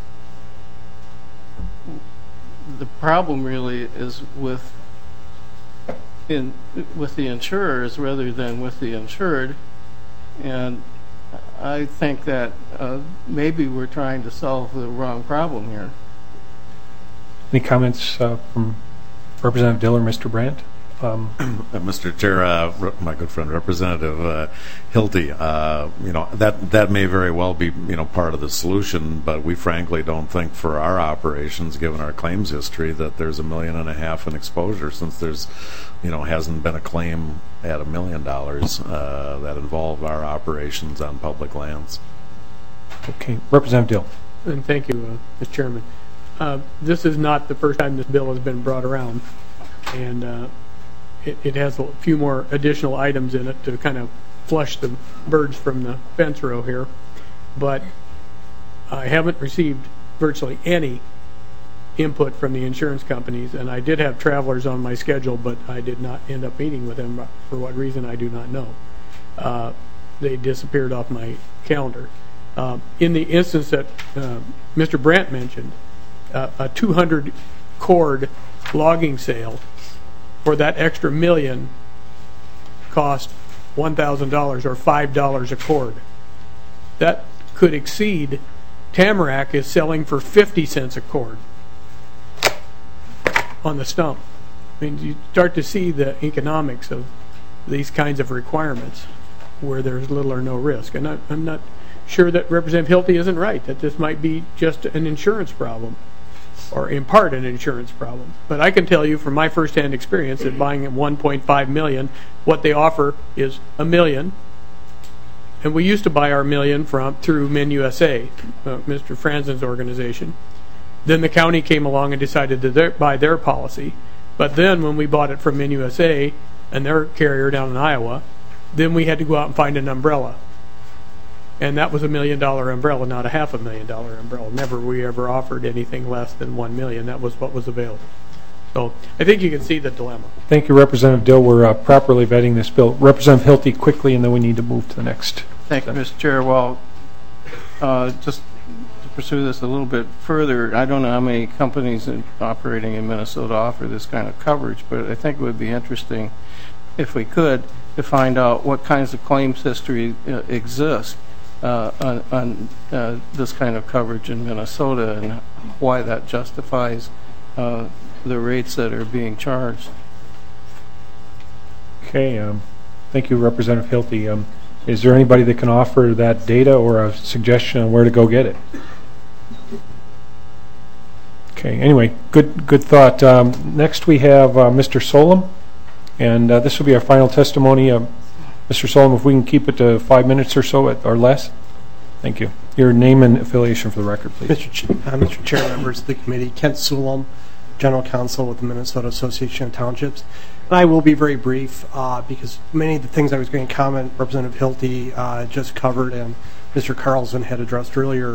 the problem really is with in with the insurers rather than with the insured, and I think that uh, maybe we're trying to solve the wrong problem here. Any comments uh, from Representative Dill or Mister Brandt? Um, uh, Mister Chair, uh, my good friend Representative uh, Hilty, uh, you know, that that may very well be, you know, part of the solution, but we frankly don't think for our operations, given our claims history, that there's a million and a half in exposure, since there's, you know, hasn't been a claim at a million dollars uh, that involve our operations on public lands. Okay, Representative Dill. And thank you, uh, Mister Chairman. Uh, this is not the first time this bill has been brought around, and uh, it, it has a few more additional items in it to kind of flush the birds from the fence row here. But I haven't received virtually any input from the insurance companies, and I did have Travelers on my schedule, but I did not end up meeting with them. For what reason, I do not know. Uh, they disappeared off my calendar. Uh, in the instance that uh, Mister Brandt mentioned, uh, a two hundred cord logging sale for that extra million cost one thousand dollars or five dollars a cord. That could exceed, Tamarack is selling for fifty cents a cord on the stump. I mean, you start to see the economics of these kinds of requirements where there's little or no risk. And I, I'm not sure that Representative Hilty isn't right, that this might be just an insurance problem, or in part an insurance problem. But I can tell you from my firsthand experience that buying at one point five million, what they offer is a million. And we used to buy our million from through MinUSA, uh, Mister Franzen's organization. Then the county came along and decided to their, buy their policy. But then when we bought it from MinUSA and their carrier down in Iowa, then we had to go out and find an umbrella. And that was a million dollar umbrella, not a half a million dollar umbrella. Never we ever offered anything less than one million. That was what was available. So I think you can see the dilemma. Thank you, Representative Dill. We're uh, properly vetting this bill. Representative Hilty, quickly, and then we need to move to the next. Thank you, Mister Chair. Well, uh, just to pursue this a little bit further, I don't know how many companies in, operating in Minnesota offer this kind of coverage, but I think it would be interesting, if we could, to find out what kinds of claims history uh, exist uh, on, on uh, this kind of coverage in Minnesota, and why that justifies uh, the rates that are being charged. Okay, um, thank you, Representative Hilty. Um, is there anybody that can offer that data or a suggestion on where to go get it? Okay, anyway, good good thought. Um, next we have uh, Mister Solom, and uh, this will be our final testimony. Uh, Mister Solom, if we can keep it to five minutes or so at, or less. Thank you. Your name and affiliation for the record, please. Mister Ch uh, Mister Chair, members of the committee, Kent Solom, General Counsel with the Minnesota Association of Townships. And I will be very brief uh, because many of the things I was going to comment, Representative Hilty uh, just covered and Mister Carlson had addressed earlier.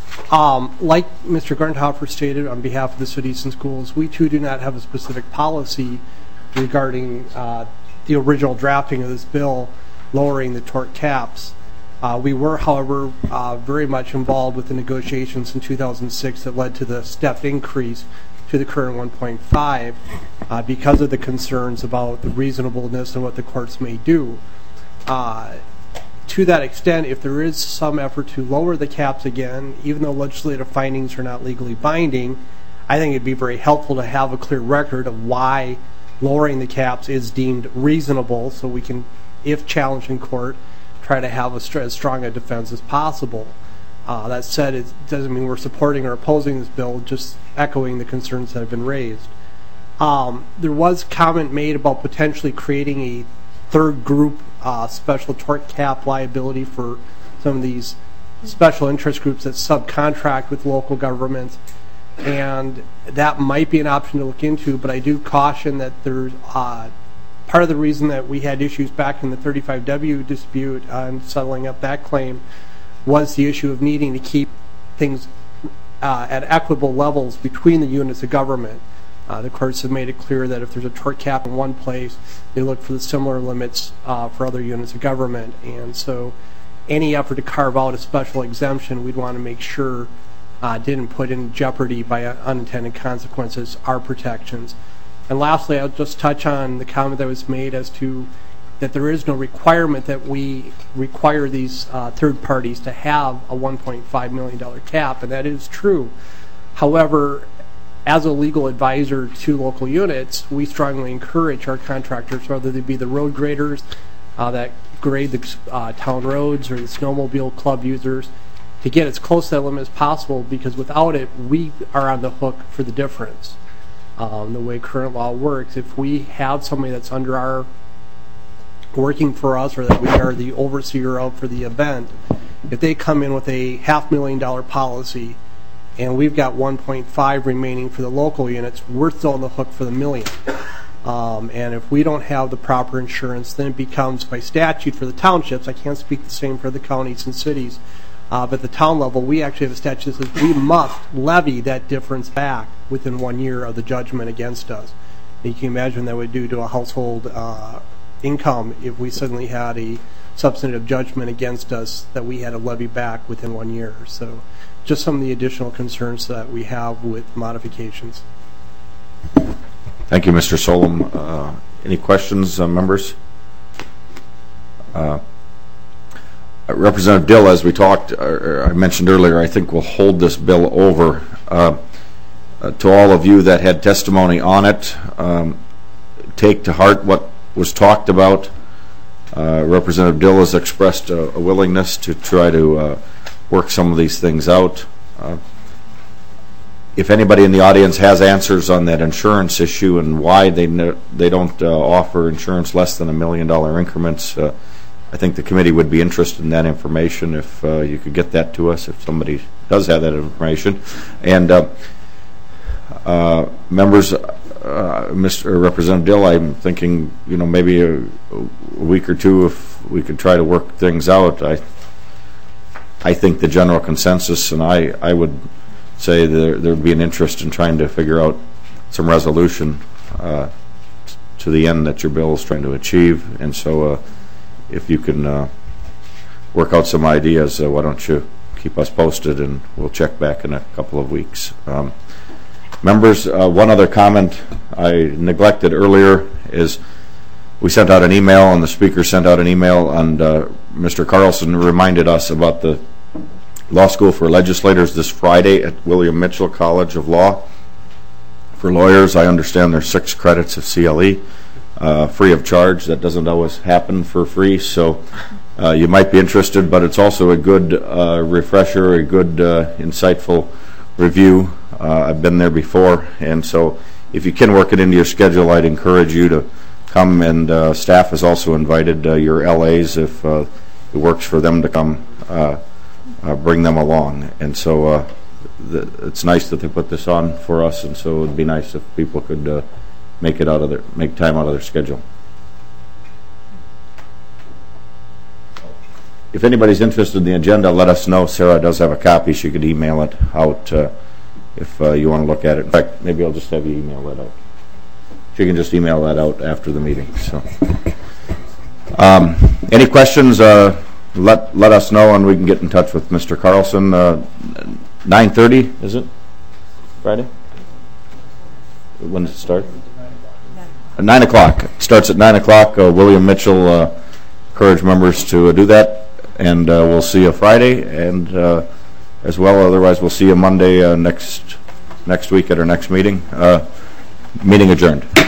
Um, like Mister Grundhofer stated on behalf of the cities and schools, we too do not have a specific policy regarding uh, the original drafting of this bill lowering the tort caps. Uh, we were, however, uh, very much involved with the negotiations in two thousand six that led to the stepped increase to the current one point five uh, because of the concerns about the reasonableness and what the courts may do. Uh, to that extent, if there is some effort to lower the caps again, even though legislative findings are not legally binding, I think it'd be very helpful to have a clear record of why lowering the caps is deemed reasonable, so we can, if challenged in court, try to have a st as strong a defense as possible. Uh, that said, it doesn't mean we're supporting or opposing this bill, just echoing the concerns that have been raised. Um, there was comment made about potentially creating a third group uh, special tort cap liability for some of these special interest groups that subcontract with local governments, and that might be an option to look into, but I do caution that there's uh, part of the reason that we had issues back in the thirty-five W dispute on settling up that claim was the issue of needing to keep things uh, at equitable levels between the units of government. Uh, the courts have made it clear that if there's a tort cap in one place, they look for the similar limits uh, for other units of government. And so any effort to carve out a special exemption, we'd want to make sure uh, didn't put in jeopardy by unintended consequences our protections. And lastly, I'll just touch on the comment that was made as to that there is no requirement that we require these uh, third parties to have a one point five million dollar cap, and that is true. However, as a legal advisor to local units, we strongly encourage our contractors, whether they be the road graders uh, that grade the uh, town roads or the snowmobile club users, to get as close to that limit as possible, because without it, we are on the hook for the difference. Um, the way current law works, if we have somebody that's under our working for us, or that we are the overseer of for the event, if they come in with a half million dollar policy and we've got one point five remaining for the local units, we're still on the hook for the million. Um, and if we don't have the proper insurance, then it becomes by statute for the townships. I can't speak the same for the counties and cities, uh, but at the town level, we actually have a statute that says we must levy that difference back within one year of the judgment against us. And you can imagine that would do to a household uh, income if we suddenly had a substantive judgment against us that we had to levy back within one year. So just some of the additional concerns that we have with modifications. Thank you, Mister Solom. Uh, any questions, uh, members? Uh, Representative Dill, as we talked, or I mentioned earlier, I think we'll hold this bill over. Uh, uh, to all of you that had testimony on it, um, take to heart what was talked about. Uh, Representative Dill has expressed a, a willingness to try to uh, work some of these things out. Uh, if anybody in the audience has answers on that insurance issue and why they no, they don't uh, offer insurance less than a million dollar increments, uh, I think the committee would be interested in that information if uh, you could get that to us, if somebody does have that information. And uh, uh, members, uh, Mister Representative Dill, I'm thinking, you know, maybe a, a week or two, if we could try to work things out. I I think the general consensus, and I, I would say there there would be an interest in trying to figure out some resolution uh, to the end that your bill is trying to achieve. And so uh, if you can uh, work out some ideas, uh, why don't you keep us posted, and we'll check back in a couple of weeks. Um, members, uh, one other comment I neglected earlier is we sent out an email, and the speaker sent out an email, and uh, Mister Carlson reminded us about the Law School for Legislators this Friday at William Mitchell College of Law. For lawyers, I understand there's six credits of C L E, uh, free of charge. That doesn't always happen for free, so uh, you might be interested, but it's also a good uh, refresher, a good uh, insightful review. Uh, I've been there before, and so if you can work it into your schedule, I'd encourage you to come, and uh, staff has also invited uh, your L As, if uh, it works for them, to come uh, uh, bring them along. And so uh, the, it's nice that they put this on for us, and so it would be nice if people could uh, make it out of their make time out of their schedule. If anybody's interested in the agenda, let us know. Sarah does have a copy. She could email it out uh, if uh, you want to look at it. In fact, maybe I'll just have you email that out. She can just email that out after the meeting. So, um, any questions? Uh, let let us know, and we can get in touch with Mister Carlson. Uh, nine thirty, is it? Friday? When does it start? Nine o'clock. It starts at nine o'clock. Uh, William Mitchell uh, encourage members to uh, do that, and uh, we'll see you Friday, and uh, as well. Otherwise, we'll see you Monday uh, next next week at our next meeting. Uh, meeting adjourned.